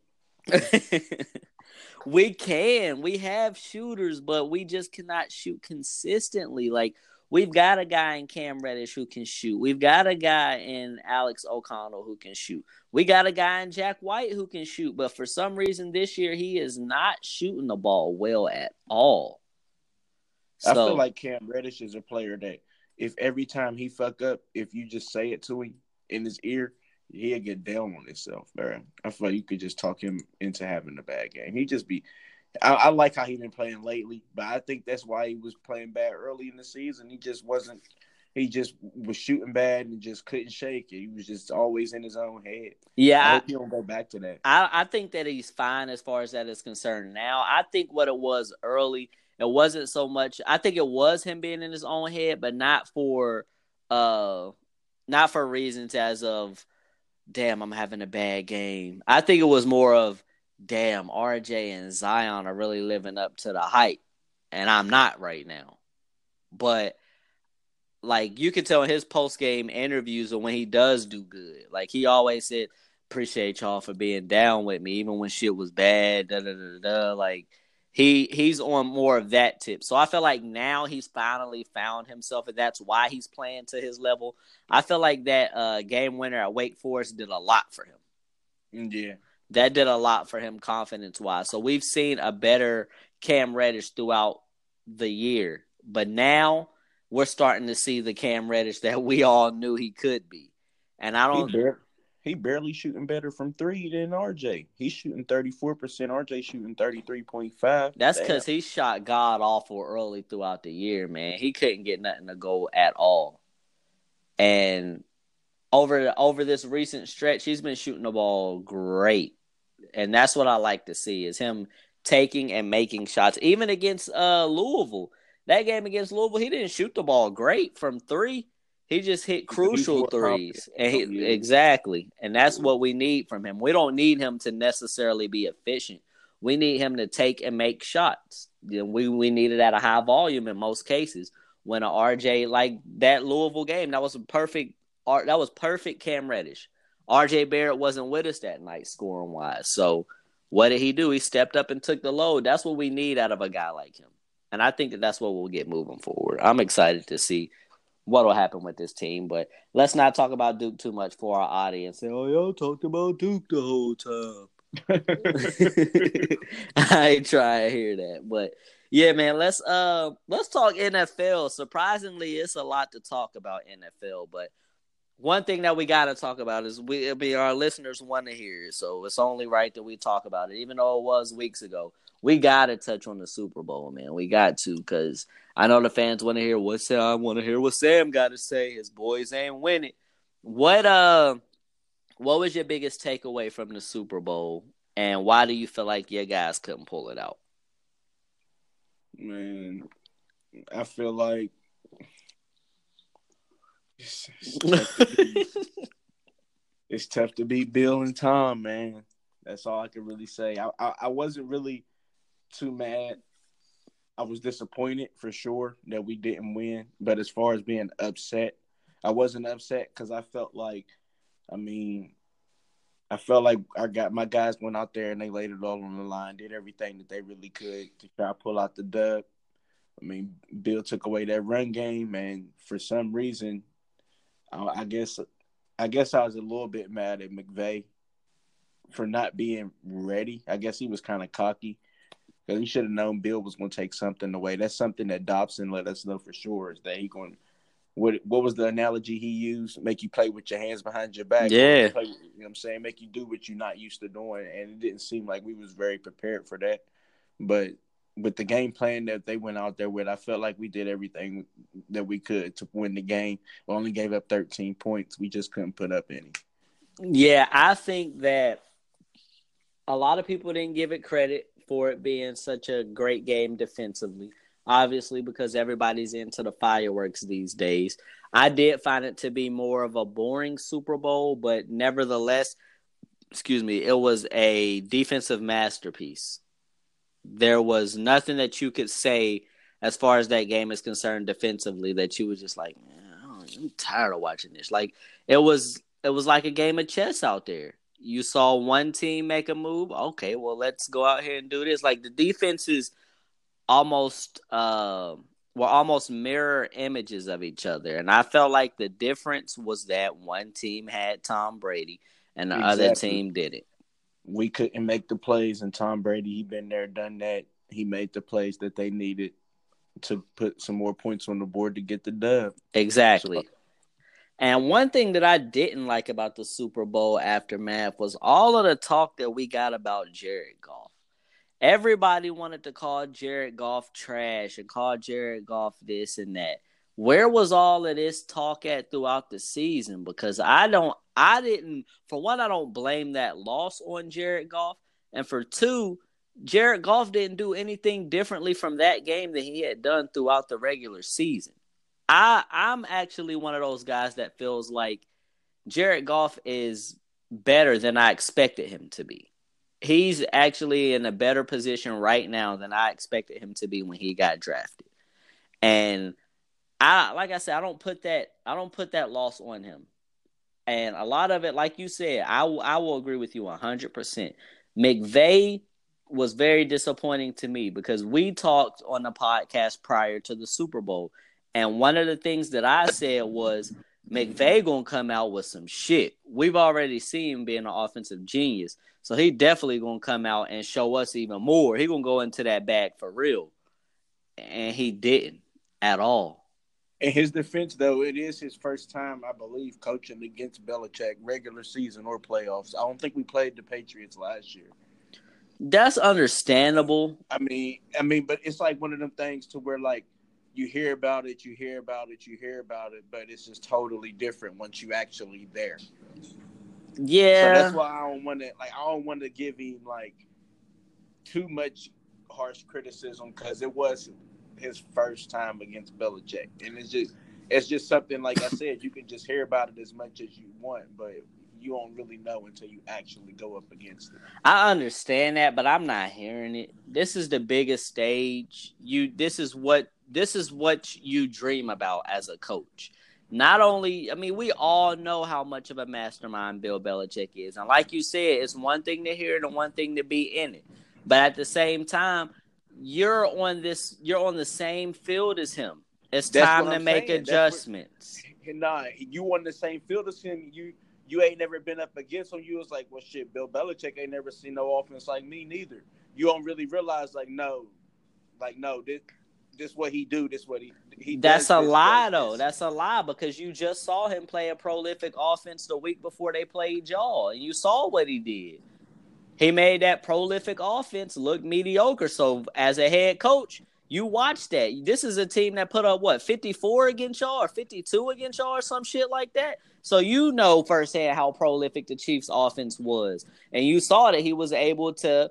we can. We have shooters, but we just cannot shoot consistently. Like, we've got a guy in Cam Reddish who can shoot. We've got a guy in Alex O'Connell who can shoot. We got a guy in Jack White who can shoot. But for some reason this year, he is not shooting the ball well at all. So, I so, feel like Cam Reddish is a player that if every time he fuck up, if you just say it to him in his ear, he'll get down on himself, bro. I feel like you could just talk him into having a bad game. He just be. I, I like how he been playing lately, but I think that's why he was playing bad early in the season. He just wasn't. He just was shooting bad and just couldn't shake it. He was just always in his own head. Yeah, I I, hope he don't go back to that. I, I think that he's fine as far as that is concerned now. I think what it was early, it wasn't so much. I think it was him being in his own head, but not for, uh, not for reasons as of, damn, I'm having a bad game. I think it was more of, damn, R J and Zion are really living up to the hype, and I'm not right now. But like you can tell in his post game interviews or when he does do good, like he always said, "Appreciate y'all for being down with me, even when shit was bad." Da da da da. Like he he's on more of that tip. So I feel like now he's finally found himself, and that's why he's playing to his level. I feel like that uh, game winner at Wake Forest did a lot for him. Yeah, that did a lot for him confidence wise. So we've seen a better Cam Reddish throughout the year, but now we're starting to see the Cam Reddish that we all knew he could be. And I don't. He, bar- he barely shooting better from three than R J. He's shooting thirty-four percent. R J shooting thirty-three point five. That's because he shot god awful early throughout the year, man. He couldn't get nothing to go at all. And over over this recent stretch, he's been shooting the ball great. And that's what I like to see is him taking and making shots. Even against uh, Louisville. That game against Louisville, he didn't shoot the ball great from three. He just hit crucial threes. And he, yeah. Exactly. And that's what we need from him. We don't need him to necessarily be efficient. We need him to take and make shots. You know, we, we need it at a high volume in most cases. When a R J, like that Louisville game, that was a perfect that was perfect Cam Reddish. R J Barrett wasn't with us that night scoring-wise. So what did he do? He stepped up and took the load. That's what we need out of a guy like him. And I think that that's what we'll get moving forward. I'm excited to see what will happen with this team. But let's not talk about Duke too much for our audience. Say, oh, y'all talked about Duke the whole time. I ain't trying to hear that. But, yeah, man, let's uh let's talk N F L. Surprisingly, it's a lot to talk about N F L. But one thing that we got to talk about is we be our listeners want to hear it. So it's only right that we talk about it, even though it was weeks ago. We got to touch on the Super Bowl, man. We got to because I know the fans want to hear what Sam, I want to hear what Sam got to say. His boys ain't winning. What uh, what was your biggest takeaway from the Super Bowl, and why do you feel like your guys couldn't pull it out? Man, I feel like it's, it's, tough, to beat, it's tough to beat Bill and Tom, man. That's all I can really say. I, I, I wasn't really too mad. I was disappointed for sure that we didn't win. But as far as being upset, I wasn't upset because I felt like, I mean, I felt like I got my guys went out there and they laid it all on the line, did everything that they really could to try to pull out the dub. I mean, Bill took away that run game, and for some reason, I, I guess, I guess I was a little bit mad at McVay for not being ready. I guess he was kind of cocky. Because he should have known Bill was going to take something away. That's something that Dobson let us know for sure is that he going what what was the analogy he used? Make you play with your hands behind your back. Yeah. Play, you know what I'm saying? Make you do what you're not used to doing. And it didn't seem like we was very prepared for that. But with the game plan that they went out there with, I felt like we did everything that we could to win the game. We only gave up thirteen points. We just couldn't put up any. Yeah, I think that a lot of people didn't give it credit for it being such a great game defensively, obviously because everybody's into the fireworks these days. I did find it to be more of a boring Super Bowl, but nevertheless, excuse me, it was a defensive masterpiece. There was nothing that you could say as far as that game is concerned defensively that you was just like, man, I'm tired of watching this. Like it was, it was like a game of chess out there. You saw one team make a move. Okay, well, let's go out here and do this. Like the defenses almost uh, were almost mirror images of each other. And I felt like the difference was that one team had Tom Brady and the Exactly. other team didn't. We couldn't make the plays, and Tom Brady, he been there, done that. He made the plays that they needed to put some more points on the board to get the dub. Exactly. So, And one thing that I didn't like about the Super Bowl aftermath was all of the talk that we got about Jared Goff. Everybody wanted to call Jared Goff trash and call Jared Goff this and that. Where was all of this talk at throughout the season? Because I don't, I didn't, for one, I don't blame that loss on Jared Goff. And for two, Jared Goff didn't do anything differently from that game than he had done throughout the regular season. I, I'm actually one of those guys that feels like Jared Goff is better than I expected him to be. He's actually in a better position right now than I expected him to be when he got drafted. And I, like I said, I don't put that, I don't put that loss on him. And a lot of it, like you said, I, I will agree with you one hundred percent. McVay was very disappointing to me because we talked on the podcast prior to the Super Bowl. And one of the things that I said was McVay going to come out with some shit. We've already seen him being an offensive genius. So he definitely going to come out and show us even more. He going to go into that bag for real. And he didn't at all. In his defense, though, it is his first time, I believe, coaching against Belichick, regular season or playoffs. I don't think we played the Patriots last year. That's understandable. I mean, I mean, but it's like one of them things to where, like, you hear about it, you hear about it, you hear about it, but it's just totally different once you actually there. Yeah. So that's why I don't want to, like, I don't want to give him, like, too much harsh criticism because it was his first time against Belichick. And it's just, it's just something, like I said, you can just hear about it as much as you want, but you don't really know until you actually go up against it. I understand that, but I'm not hearing it. This is the biggest stage. You, this is what, this is what you dream about as a coach. Not only, I mean, we all know how much of a mastermind Bill Belichick is. And like you said, it's one thing to hear it and one thing to be in it. But at the same time, you're on this, you're on the same field as him. It's That's time what to I'm make saying. adjustments. What, nah, you on the same field as him. You you ain't never been up against him. You was like, well, shit, Bill Belichick ain't never seen no offense like me neither. You don't really realize, like, no, like, no, this this what he do. This what he he. That's does a this, lie, does though. this. That's a lie because you just saw him play a prolific offense the week before they played y'all, and you saw what he did. He made that prolific offense look mediocre. So as a head coach, you watch that. This is a team that put up, what, fifty-four against y'all or fifty-two against y'all or some shit like that? So you know firsthand how prolific the Chiefs' offense was. And you saw that he was able to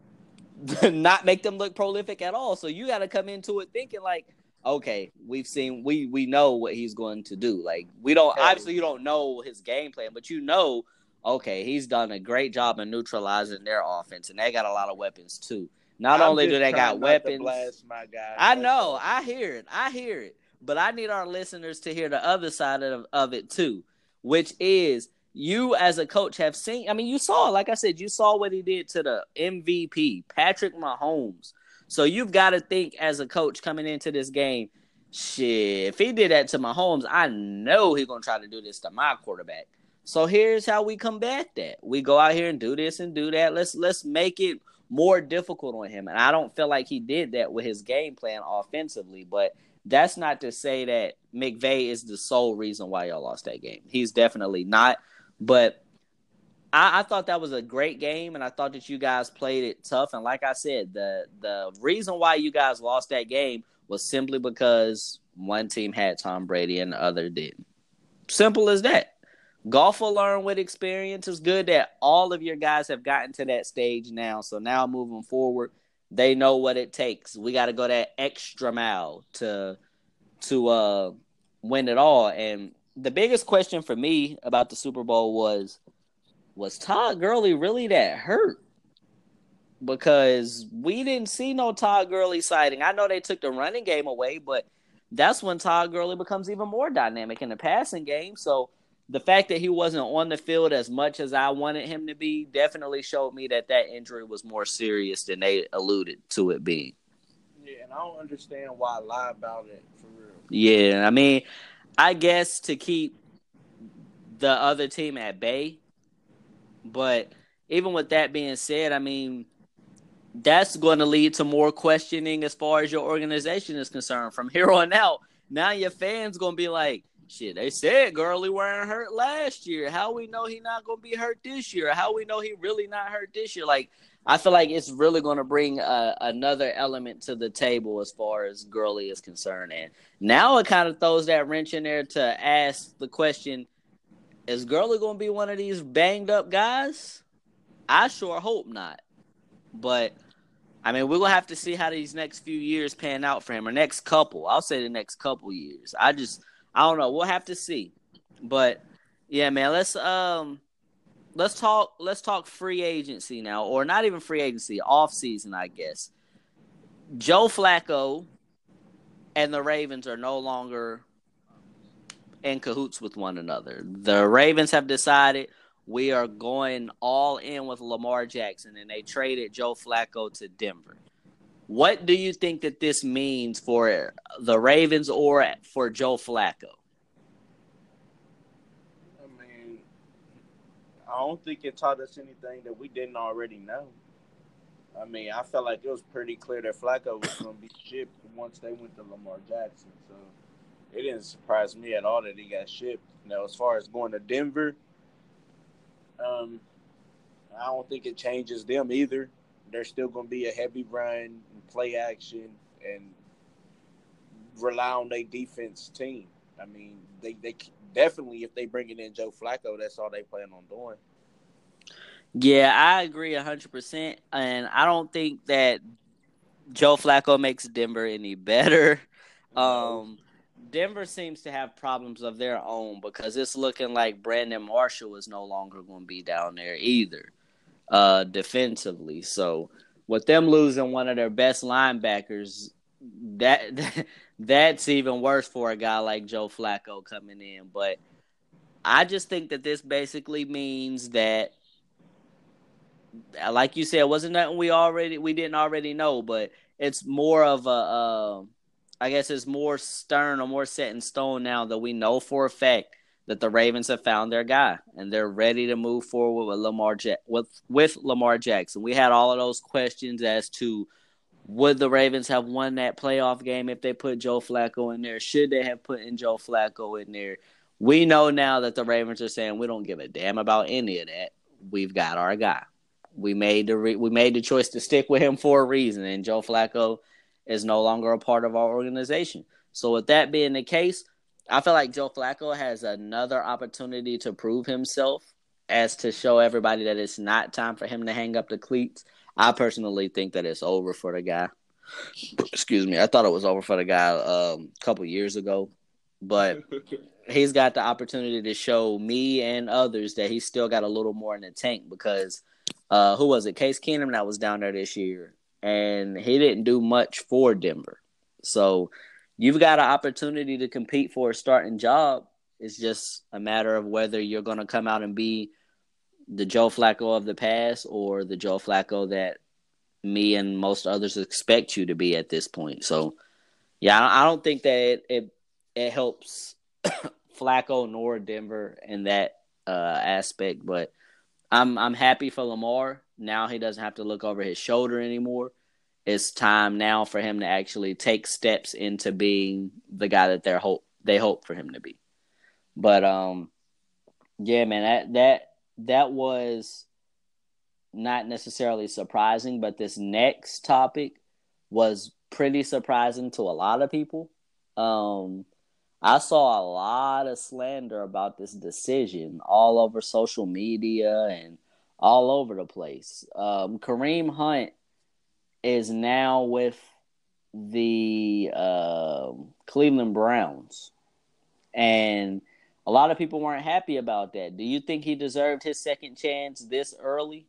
not make them look prolific at all. So you got to come into it thinking like, okay, we've seen, we we know what he's going to do. Like, we don't, obviously you don't know his game plan, but you know, okay, he's done a great job in neutralizing their offense, and they got a lot of weapons too. Not I'm only just do they trying got not weapons, to blast my guy. I know, I hear it, I hear it, but I need our listeners to hear the other side of, of it too, which is you as a coach have seen. I mean, you saw, like I said, you saw what he did to the M V P, Patrick Mahomes. So you've got to think as a coach coming into this game, shit, if he did that to Mahomes, I know he's gonna try to do this to my quarterback. So here's how we combat that. We go out here and do this and do that. Let's let's make it more difficult on him. And I don't feel like he did that with his game plan offensively. But that's not to say that McVay is the sole reason why y'all lost that game. He's definitely not. But I, I thought that was a great game, and I thought that you guys played it tough. And like I said, the the reason why you guys lost that game was simply because one team had Tom Brady and the other didn't. Simple as that. Golf will learn with experience. It's good that all of your guys have gotten to that stage now. So now moving forward, they know what it takes. We got to go that extra mile to to uh, win it all. And the biggest question for me about the Super Bowl was, was Todd Gurley really that hurt? Because we didn't see no Todd Gurley sighting. I know they took the running game away, but that's when Todd Gurley becomes even more dynamic in the passing game. So the fact that he wasn't on the field as much as I wanted him to be definitely showed me that that injury was more serious than they alluded to it being. Yeah, and I don't understand why I lie about it, for real. Yeah, I mean, I guess to keep the other team at bay. But even with that being said, I mean, that's going to lead to more questioning as far as your organization is concerned. From here on out, now your fans going to be like, Shit, they said Gurley weren't hurt last year. How we know he not gonna be hurt this year? How we know he really not hurt this year? Like, I feel like it's really gonna bring uh, another element to the table as far as Gurley is concerned. And now it kind of throws that wrench in there to ask the question: is Gurley gonna be one of these banged up guys? I sure hope not. But I mean, we're gonna have to see how these next few years pan out for him, or next couple. I'll say the next couple years. I just I don't know. We'll have to see. But yeah, man, let's um let's talk let's talk free agency now, or not even free agency, off season, I guess. Joe Flacco and the Ravens are no longer in cahoots with one another. The Ravens have decided we are going all in with Lamar Jackson, and they traded Joe Flacco to Denver. What do you think that this means for the Ravens or for Joe Flacco? I mean, I don't think it taught us anything that we didn't already know. I mean, I felt like it was pretty clear that Flacco was going to be shipped once they went to Lamar Jackson. So it didn't surprise me at all that he got shipped. Now, as far as going to Denver, um, I don't think it changes them either. They're still going to be a heavy run, play action, and rely on their defense team. I mean, they, they definitely, if they bring it in Joe Flacco, that's all they plan on doing. Yeah, I agree one hundred percent. And I don't think that Joe Flacco makes Denver any better. Um, Denver seems to have problems of their own because it's looking like Brandon Marshall is no longer going to be down there either uh, defensively. So with them losing one of their best linebackers, that that's even worse for a guy like Joe Flacco coming in. But I just think that this basically means that, like you said, it wasn't nothing we already we didn't already know, but it's more of a, uh, I guess it's more stern or more set in stone now that we know for a fact that the Ravens have found their guy and they're ready to move forward with Lamar ja- with with Lamar Jackson. We had all of those questions as to would the Ravens have won that playoff game if they put Joe Flacco in there? Should they have put in Joe Flacco in there? We know now that the Ravens are saying we don't give a damn about any of that. We've got our guy. We made the re- we made the choice to stick with him for a reason, and Joe Flacco is no longer a part of our organization. So with that being the case, I feel like Joe Flacco has another opportunity to prove himself as to show everybody that it's not time for him to hang up the cleats. I personally think that it's over for the guy. Excuse me. I thought it was over for the guy um, a couple years ago, but he's got the opportunity to show me and others that he's still got a little more in the tank because uh, who was it? Case Keenum that was down there this year, and he didn't do much for Denver. So you've got an opportunity to compete for a starting job. It's just a matter of whether you're going to come out and be the Joe Flacco of the past or the Joe Flacco that me and most others expect you to be at this point. So, yeah, I don't think that it it, it helps Flacco nor Denver in that uh, aspect. But I'm I'm happy for Lamar. Now he doesn't have to look over his shoulder anymore. It's time now for him to actually take steps into being the guy that they hope they hope for him to be. But um, yeah, man, that that that was not necessarily surprising, but this next topic was pretty surprising to a lot of people. Um, I saw a lot of slander about this decision all over social media and all over the place. Um, Kareem Hunt is now with the uh, Cleveland Browns. And a lot of people weren't happy about that. Do you think he deserved his second chance this early?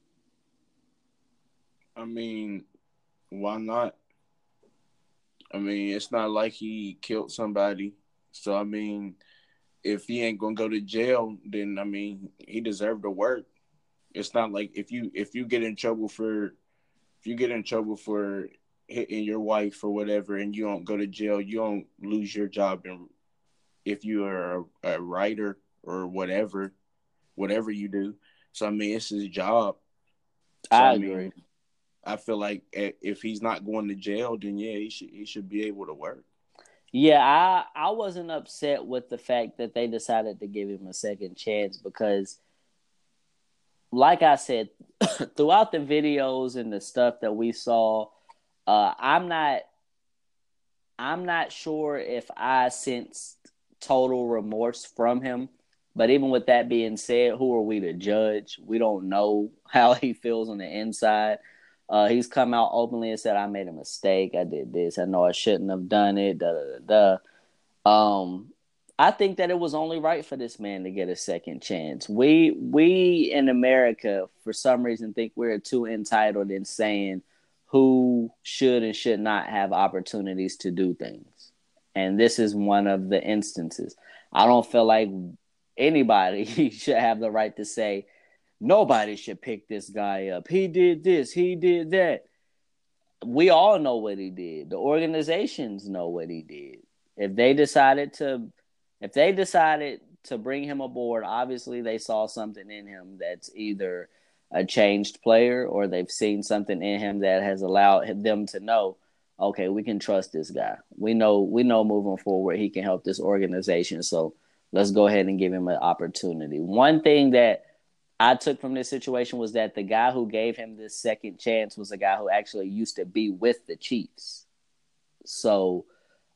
I mean, why not? I mean, it's not like he killed somebody. So, I mean, if he ain't going to go to jail, then, I mean, he deserved to work. It's not like if you if you get in trouble for if you get in trouble for hitting your wife or whatever and you don't go to jail, you don't lose your job. And if you are a, a writer or whatever, whatever you do. So, I mean, it's his job. So, I, I agree. mean, I feel like if he's not going to jail, then, yeah, he should he should be able to work. Yeah, I I wasn't upset with the fact that they decided to give him a second chance because, like I said, throughout the videos and the stuff that we saw, uh, I'm not I'm not sure if I sensed total remorse from him. But even with that being said, who are we to judge? We don't know how he feels on the inside. Uh, he's come out openly and said, "I made a mistake. I did this. I know I shouldn't have done it." Da da da da. Um, I think that it was only right for this man to get a second chance. We we in America, for some reason, think we're too entitled in saying who should and should not have opportunities to do things. And this is one of the instances. I don't feel like anybody should have the right to say, nobody should pick this guy up. He did this. He did that. We all know what he did. The organizations know what he did. If they decided to, if they decided to bring him aboard, obviously they saw something in him that's either a changed player or they've seen something in him that has allowed them to know, okay, we can trust this guy. We know, we know moving forward he can help this organization. So let's go ahead and give him an opportunity. One thing that I took from this situation was that the guy who gave him this second chance was a guy who actually used to be with the Chiefs. So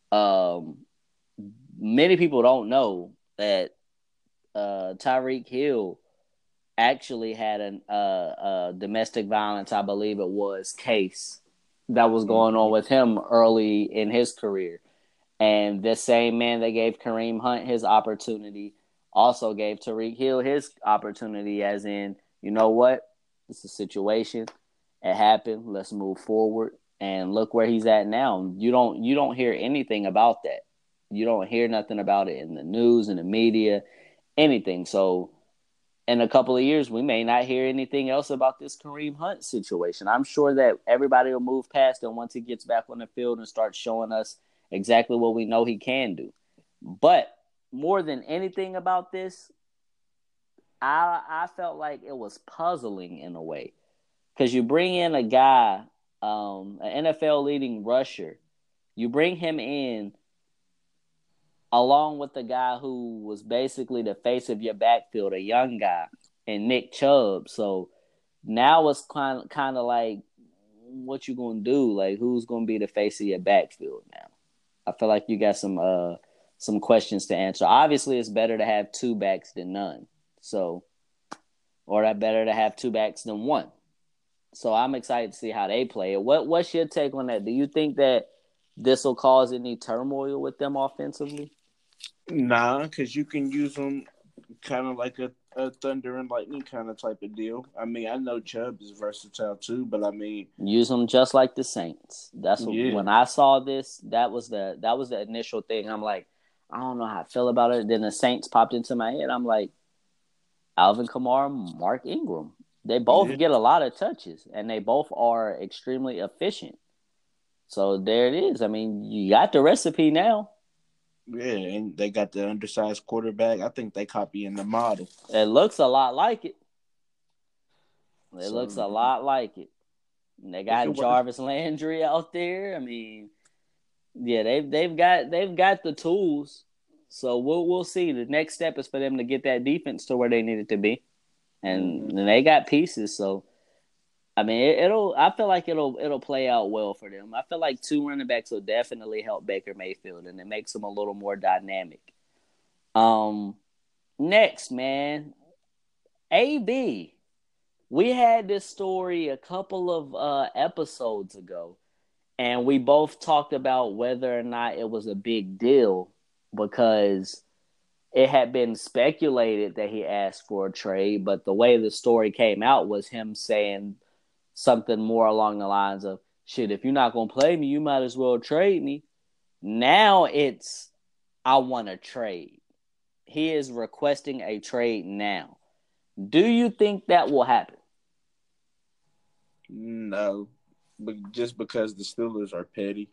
um, many people don't know that uh, Tyreek Hill actually had a uh, uh, domestic violence, I believe it was, case that was going on with him early in his career. And the same man that gave Kareem Hunt his opportunity also gave Tyreek Hill his opportunity, as in, you know what? It's a situation. It happened. Let's move forward. And look where he's at now. You don't you don't hear anything about that. You don't hear nothing about it in the news, in the media, anything. So in a couple of years, we may not hear anything else about this Kareem Hunt situation. I'm sure that everybody will move past him once he gets back on the field and starts showing us exactly what we know he can do. But more than anything about this, I I felt like it was puzzling in a way. Because you bring in a guy, um, an N F L leading rusher, you bring him in along with the guy who was basically the face of your backfield, a young guy, and Nick Chubb. So now it's kind of, kind of like, what you going to do? Like, who's going to be the face of your backfield now? I feel like you got some uh, some questions to answer. Obviously, it's better to have two backs than none. So, or that better to have two backs than one. So I'm excited to see how they play it. What What's your take on that? Do you think that this will cause any turmoil with them offensively? Nah, because you can use them kind of like a, a thunder and lightning kind of type of deal. I mean, I know Chubb is versatile too, but I mean, use them just like the Saints. That's what, yeah. when I saw this, that was the that was the initial thing. I'm like, I don't know how I feel about it. Then the Saints popped into my head. I'm like, Alvin Kamara, Mark Ingram. They both Yeah. get a lot of touches, and they both are extremely efficient. So there it is. I mean, you got the recipe now. Yeah, and they got the undersized quarterback. I think they copying the model. It looks a lot like it. It So, looks a lot like it. And they got it Jarvis Landry out there. I mean, yeah, they've they've got they've got the tools. So we'll we'll see. The next step is for them to get that defense to where they need it to be, and, Mhm. and they got pieces. So I mean, it, it'll. I feel like it'll it'll play out well for them. I feel like two running backs will definitely help Baker Mayfield, and it makes him a little more dynamic. Um, next, man, A B. We had this story a couple of uh, episodes ago, and we both talked about whether or not it was a big deal because it had been speculated that he asked for a trade, but the way the story came out was him saying something more along the lines of, shit, if you're not going to play me, you might as well trade me. Now it's, I want to trade. He is requesting a trade now. Do you think that will happen? No, but just because the Steelers are petty.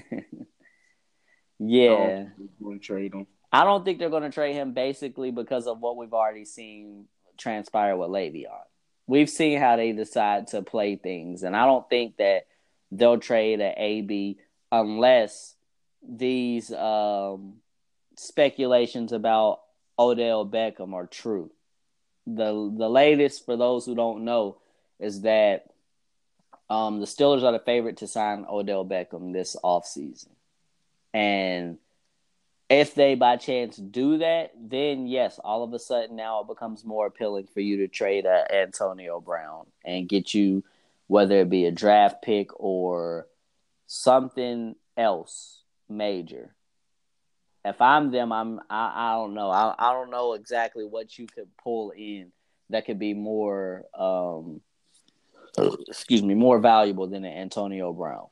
Yeah. Going to trade them. I don't think they're going to trade him basically because of what we've already seen transpire with Le'Veon. We've seen how they decide to play things, and I don't think that they'll trade an A B unless these um, speculations about Odell Beckham are true. The the latest, for those who don't know, is that um, the Steelers are the favorite to sign Odell Beckham this offseason. And if they by chance do that, then yes, all of a sudden now it becomes more appealing for you to trade uh, Antonio Brown and get you, whether it be a draft pick or something else major. If I'm them, I'm I, I don't know. I I don't know exactly what you could pull in that could be more um excuse me, more valuable than an Antonio Brown.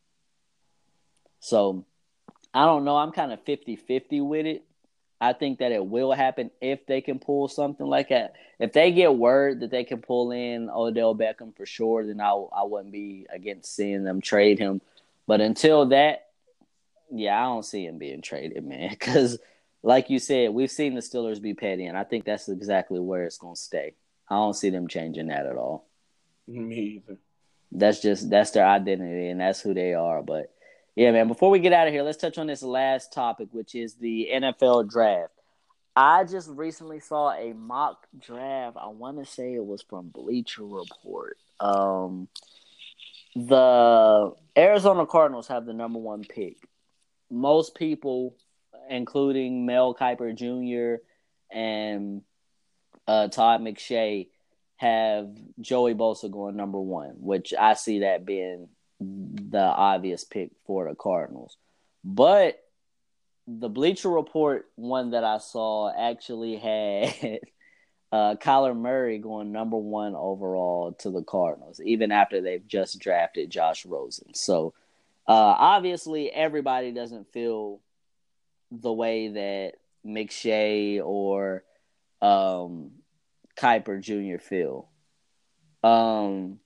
So I don't know. I'm kind of fifty-fifty with it. I think that it will happen if they can pull something like that. If they get word that they can pull in Odell Beckham for sure, then I I wouldn't be against seeing them trade him. But until that, yeah, I don't see him being traded, man. Because, like you said, we've seen the Steelers be petty, and I think that's exactly where it's going to stay. I don't see them changing that at all. Me either. That's just that's their identity, and that's who they are. But yeah, man. Before we get out of here, let's touch on this last topic, which is the N F L draft. I just recently saw a mock draft. I want to say it was from Bleacher Report. Um, the Arizona Cardinals have the number one pick. Most people, including Mel Kiper Junior and uh, Todd McShay, have Joey Bosa going number one, which I see that being the obvious pick for the Cardinals. But the Bleacher Report one that I saw actually had uh, Kyler Murray going number one overall to the Cardinals, even after they've just drafted Josh Rosen. So, Uh, obviously, everybody doesn't feel the way that McShay or um, Kiper Junior feel. Um,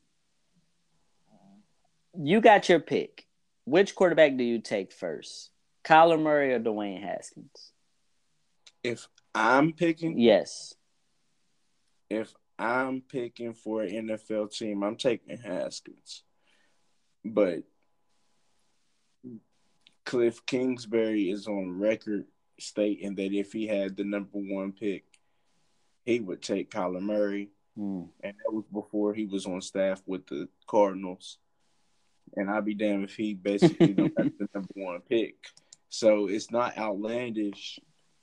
you got your pick. Which quarterback do you take first? Kyler Murray or Dwayne Haskins? If I'm picking, yes. If I'm picking for an N F L team, I'm taking Haskins. But Cliff Kingsbury is on record stating that if he had the number one pick, he would take Kyler Murray. Mm. And that was before he was on staff with the Cardinals. And I'd be damned if he basically don't have the number one pick. So it's not outlandish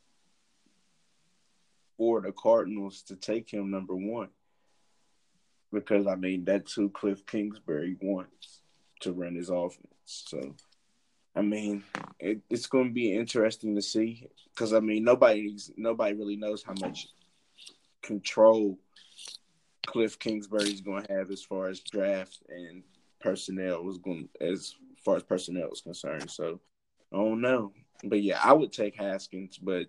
for the Cardinals to take him number one. Because, I mean, that's who Cliff Kingsbury wants to run his offense. So, I mean, it, it's going to be interesting to see because, I mean, nobody's nobody really knows how much control Cliff Kingsbury is going to have as far as draft and personnel was going as far as personnel is concerned. So, I don't know. But, yeah, I would take Haskins, but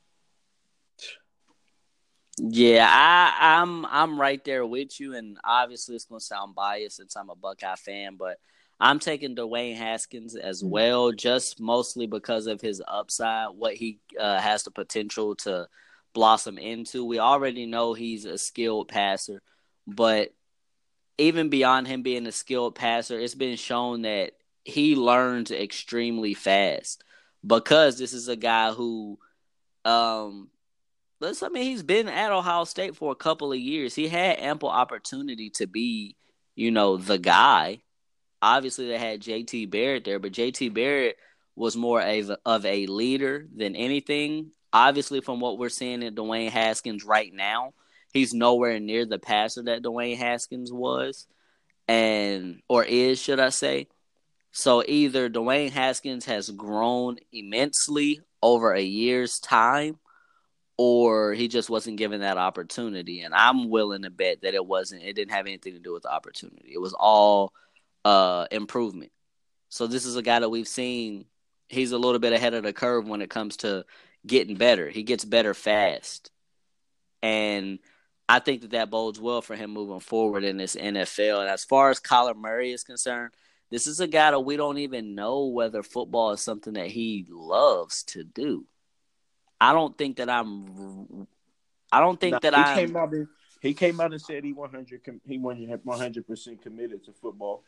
yeah, I, I'm I'm right there with you, and obviously it's going to sound biased since I'm a Buckeye fan, but I'm taking Dwayne Haskins as well, just mostly because of his upside, what he uh, has the potential to blossom into. We already know he's a skilled passer, but even beyond him being a skilled passer, it's been shown that he learns extremely fast because this is a guy who, um, let's, I mean, he's been at Ohio State for a couple of years. He had ample opportunity to be, you know, the guy. Obviously, they had J T Barrett there, but J T Barrett was more of a, of a leader than anything. Obviously, from what we're seeing in Dwayne Haskins right now, he's nowhere near the passer that Dwayne Haskins was, and or is, should I say. So either Dwayne Haskins has grown immensely over a year's time, or he just wasn't given that opportunity. And I'm willing to bet that it wasn't. It didn't have anything to do with the opportunity. It was all uh, improvement. So this is a guy that we've seen. He's a little bit ahead of the curve when it comes to getting better. He gets better fast. And I think that that bodes well for him moving forward in this N F L. And as far as Kyler Murray is concerned, this is a guy that we don't even know whether football is something that he loves to do. I don't think that I'm. I don't think no, that he I'm. Came out and, he came out and said he one hundred he one hundred percent committed to football.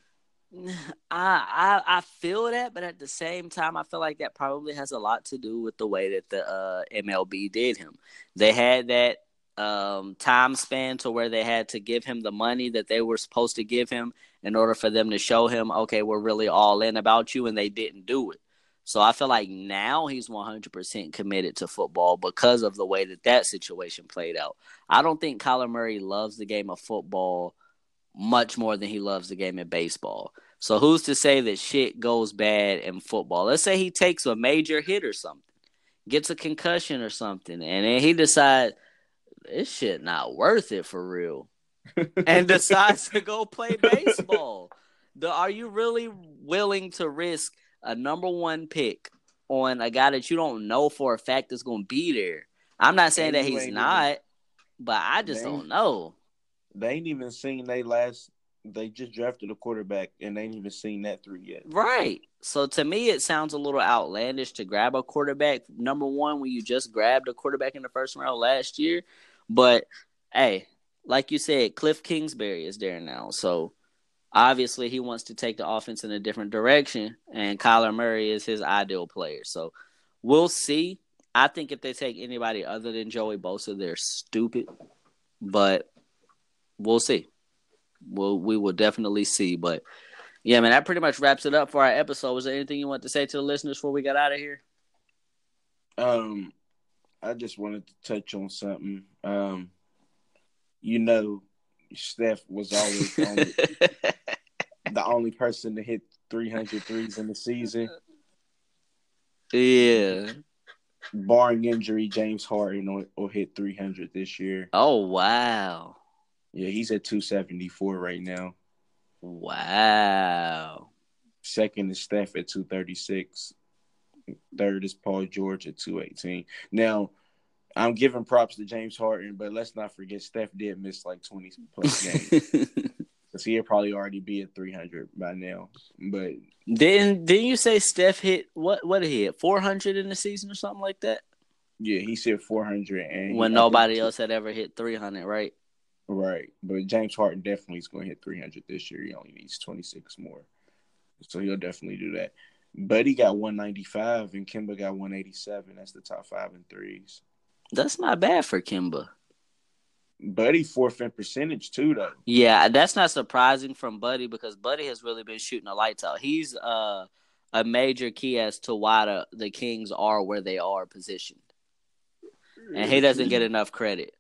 I, I I feel that, but at the same time, I feel like that probably has a lot to do with the way that the uh, M L B did him. They had that um, time span to where they had to give him the money that they were supposed to give him in order for them to show him, okay, we're really all in about you, and they didn't do it. So I feel like now he's one hundred percent committed to football because of the way that that situation played out. I don't think Kyler Murray loves the game of football much more than he loves the game of baseball. So who's to say that shit goes bad in football? Let's say he takes a major hit or something, gets a concussion or something, and then he decides this shit not worth it for real, and decides to go play baseball. The, are you really willing to risk a number one pick on a guy that you don't know for a fact is going to be there? I'm not saying And that you he's ain't not, even, but I just they, don't know. they ain't even seen they last. They just drafted a quarterback, and they ain't even seen that through yet. Right. So to me, it sounds a little outlandish to grab a quarterback number one when you just grabbed a quarterback in the first round last year. But hey, like you said, Cliff Kingsbury is there now, so obviously he wants to take the offense in a different direction, and Kyler Murray is his ideal player. So we'll see. I think if they take anybody other than Joey Bosa, they're stupid. But we'll see. We'll, we will definitely see. But, yeah, man, that pretty much wraps it up for our episode. Was there anything you want to say to the listeners before we got out of here? Um, I just wanted to touch on something. Um, you know, Steph was always the only, the only person to hit three hundred threes in the season. Yeah. Barring injury, James Harden will, will hit three hundred this year. Oh, wow. Yeah, he's at two seventy-four right now. Wow. Second is Steph at two thirty-six. Third is Paul George at two eighteen. Now, I'm giving props to James Harden, but let's not forget Steph did miss like twenty plus games. Because he'd probably already be at three hundred by now. But didn't didn't you say Steph hit what what did he hit four hundred in the season or something like that? yeah, he said four hundred, and when he, nobody else had ever hit three hundred, right? Right, but James Harden definitely is going to hit three hundred this year. He only needs twenty-six more, so he'll definitely do that. Buddy got one ninety-five, and Kemba got one eighty-seven. That's the top five in threes. That's not bad for Kemba. Buddy fourth in percentage too, though. Yeah, that's not surprising from Buddy because Buddy has really been shooting the lights out. He's uh, a major key as to why the, the Kings are where they are positioned, and he doesn't get enough credit.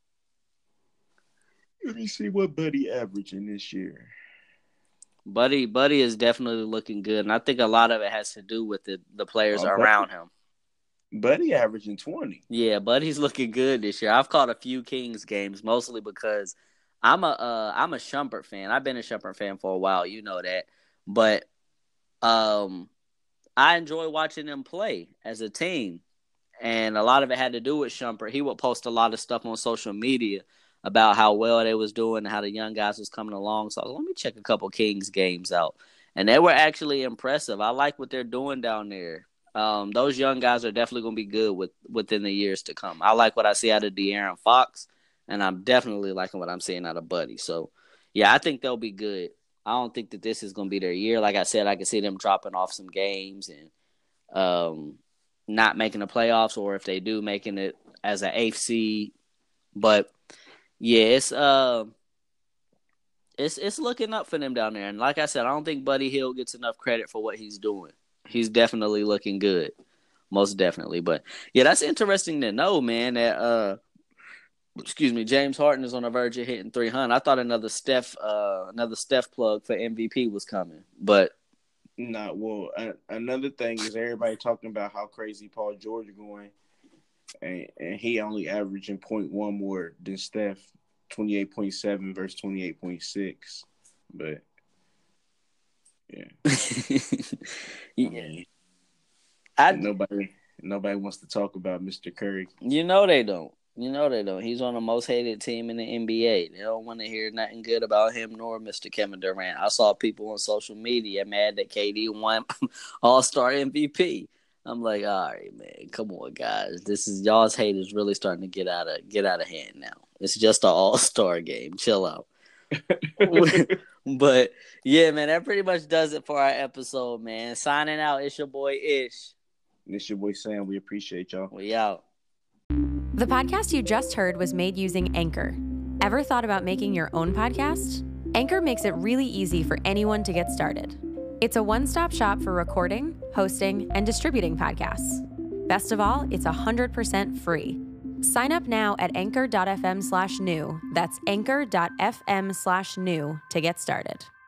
Let me see what Buddy averaging this year. Buddy, Buddy is definitely looking good, and I think a lot of it has to do with the, the players Oh, around Buddy, him. Buddy averaging twenty. Yeah, Buddy's looking good this year. I've caught a few Kings games, mostly because I'm a uh, I'm a Shumpert fan. I've been a Shumpert fan for a while, you know that. But um, I enjoy watching them play as a team, and a lot of it had to do with Shumpert. He would post a lot of stuff on social media about how well they was doing and how the young guys was coming along. So I was like, let me check a couple Kings games out. And they were actually impressive. I like what they're doing down there. Um, those young guys are definitely going to be good with within the years to come. I like what I see out of De'Aaron Fox, and I'm definitely liking what I'm seeing out of Buddy. So, yeah, I think they'll be good. I don't think that this is going to be their year. Like I said, I can see them dropping off some games and um, not making the playoffs, or if they do, making it as an eighth seed. But yeah, it's uh, it's it's looking up for them down there. And like I said, I don't think Buddy Hield gets enough credit for what he's doing. He's definitely looking good, most definitely. But yeah, that's interesting to know, man. That uh, excuse me, James Harden is on the verge of hitting three hundred. I thought another Steph, uh, another Steph plug for M V P was coming, but Nah, well, uh, another thing is everybody talking about how crazy Paul George going. And, and he only averaging point one more than Steph, twenty-eight point seven versus twenty-eight point six. But, yeah. yeah. I, nobody nobody wants to talk about Mister Curry. You know they don't. You know they don't. He's on the most hated team in the N B A. They don't want to hear nothing good about him nor Mister Kevin Durant. I saw people on social media mad that K D won All-Star M V P. I'm like, all right, man, come on, guys. This is y'all's hate is really starting to get out of get out of hand now. It's just an all-star game. Chill out. But yeah, man, that pretty much does it for our episode, man. Signing out, it's your boy Ish. And it's your boy Sam. We appreciate y'all. We out. The podcast you just heard was made using Anchor. Ever thought about making your own podcast? Anchor makes it really easy for anyone to get started. It's a one-stop shop for recording, hosting, and distributing podcasts. Best of all, it's one hundred percent free. Sign up now at anchor.fm slash new. That's anchor.fm slash new to get started.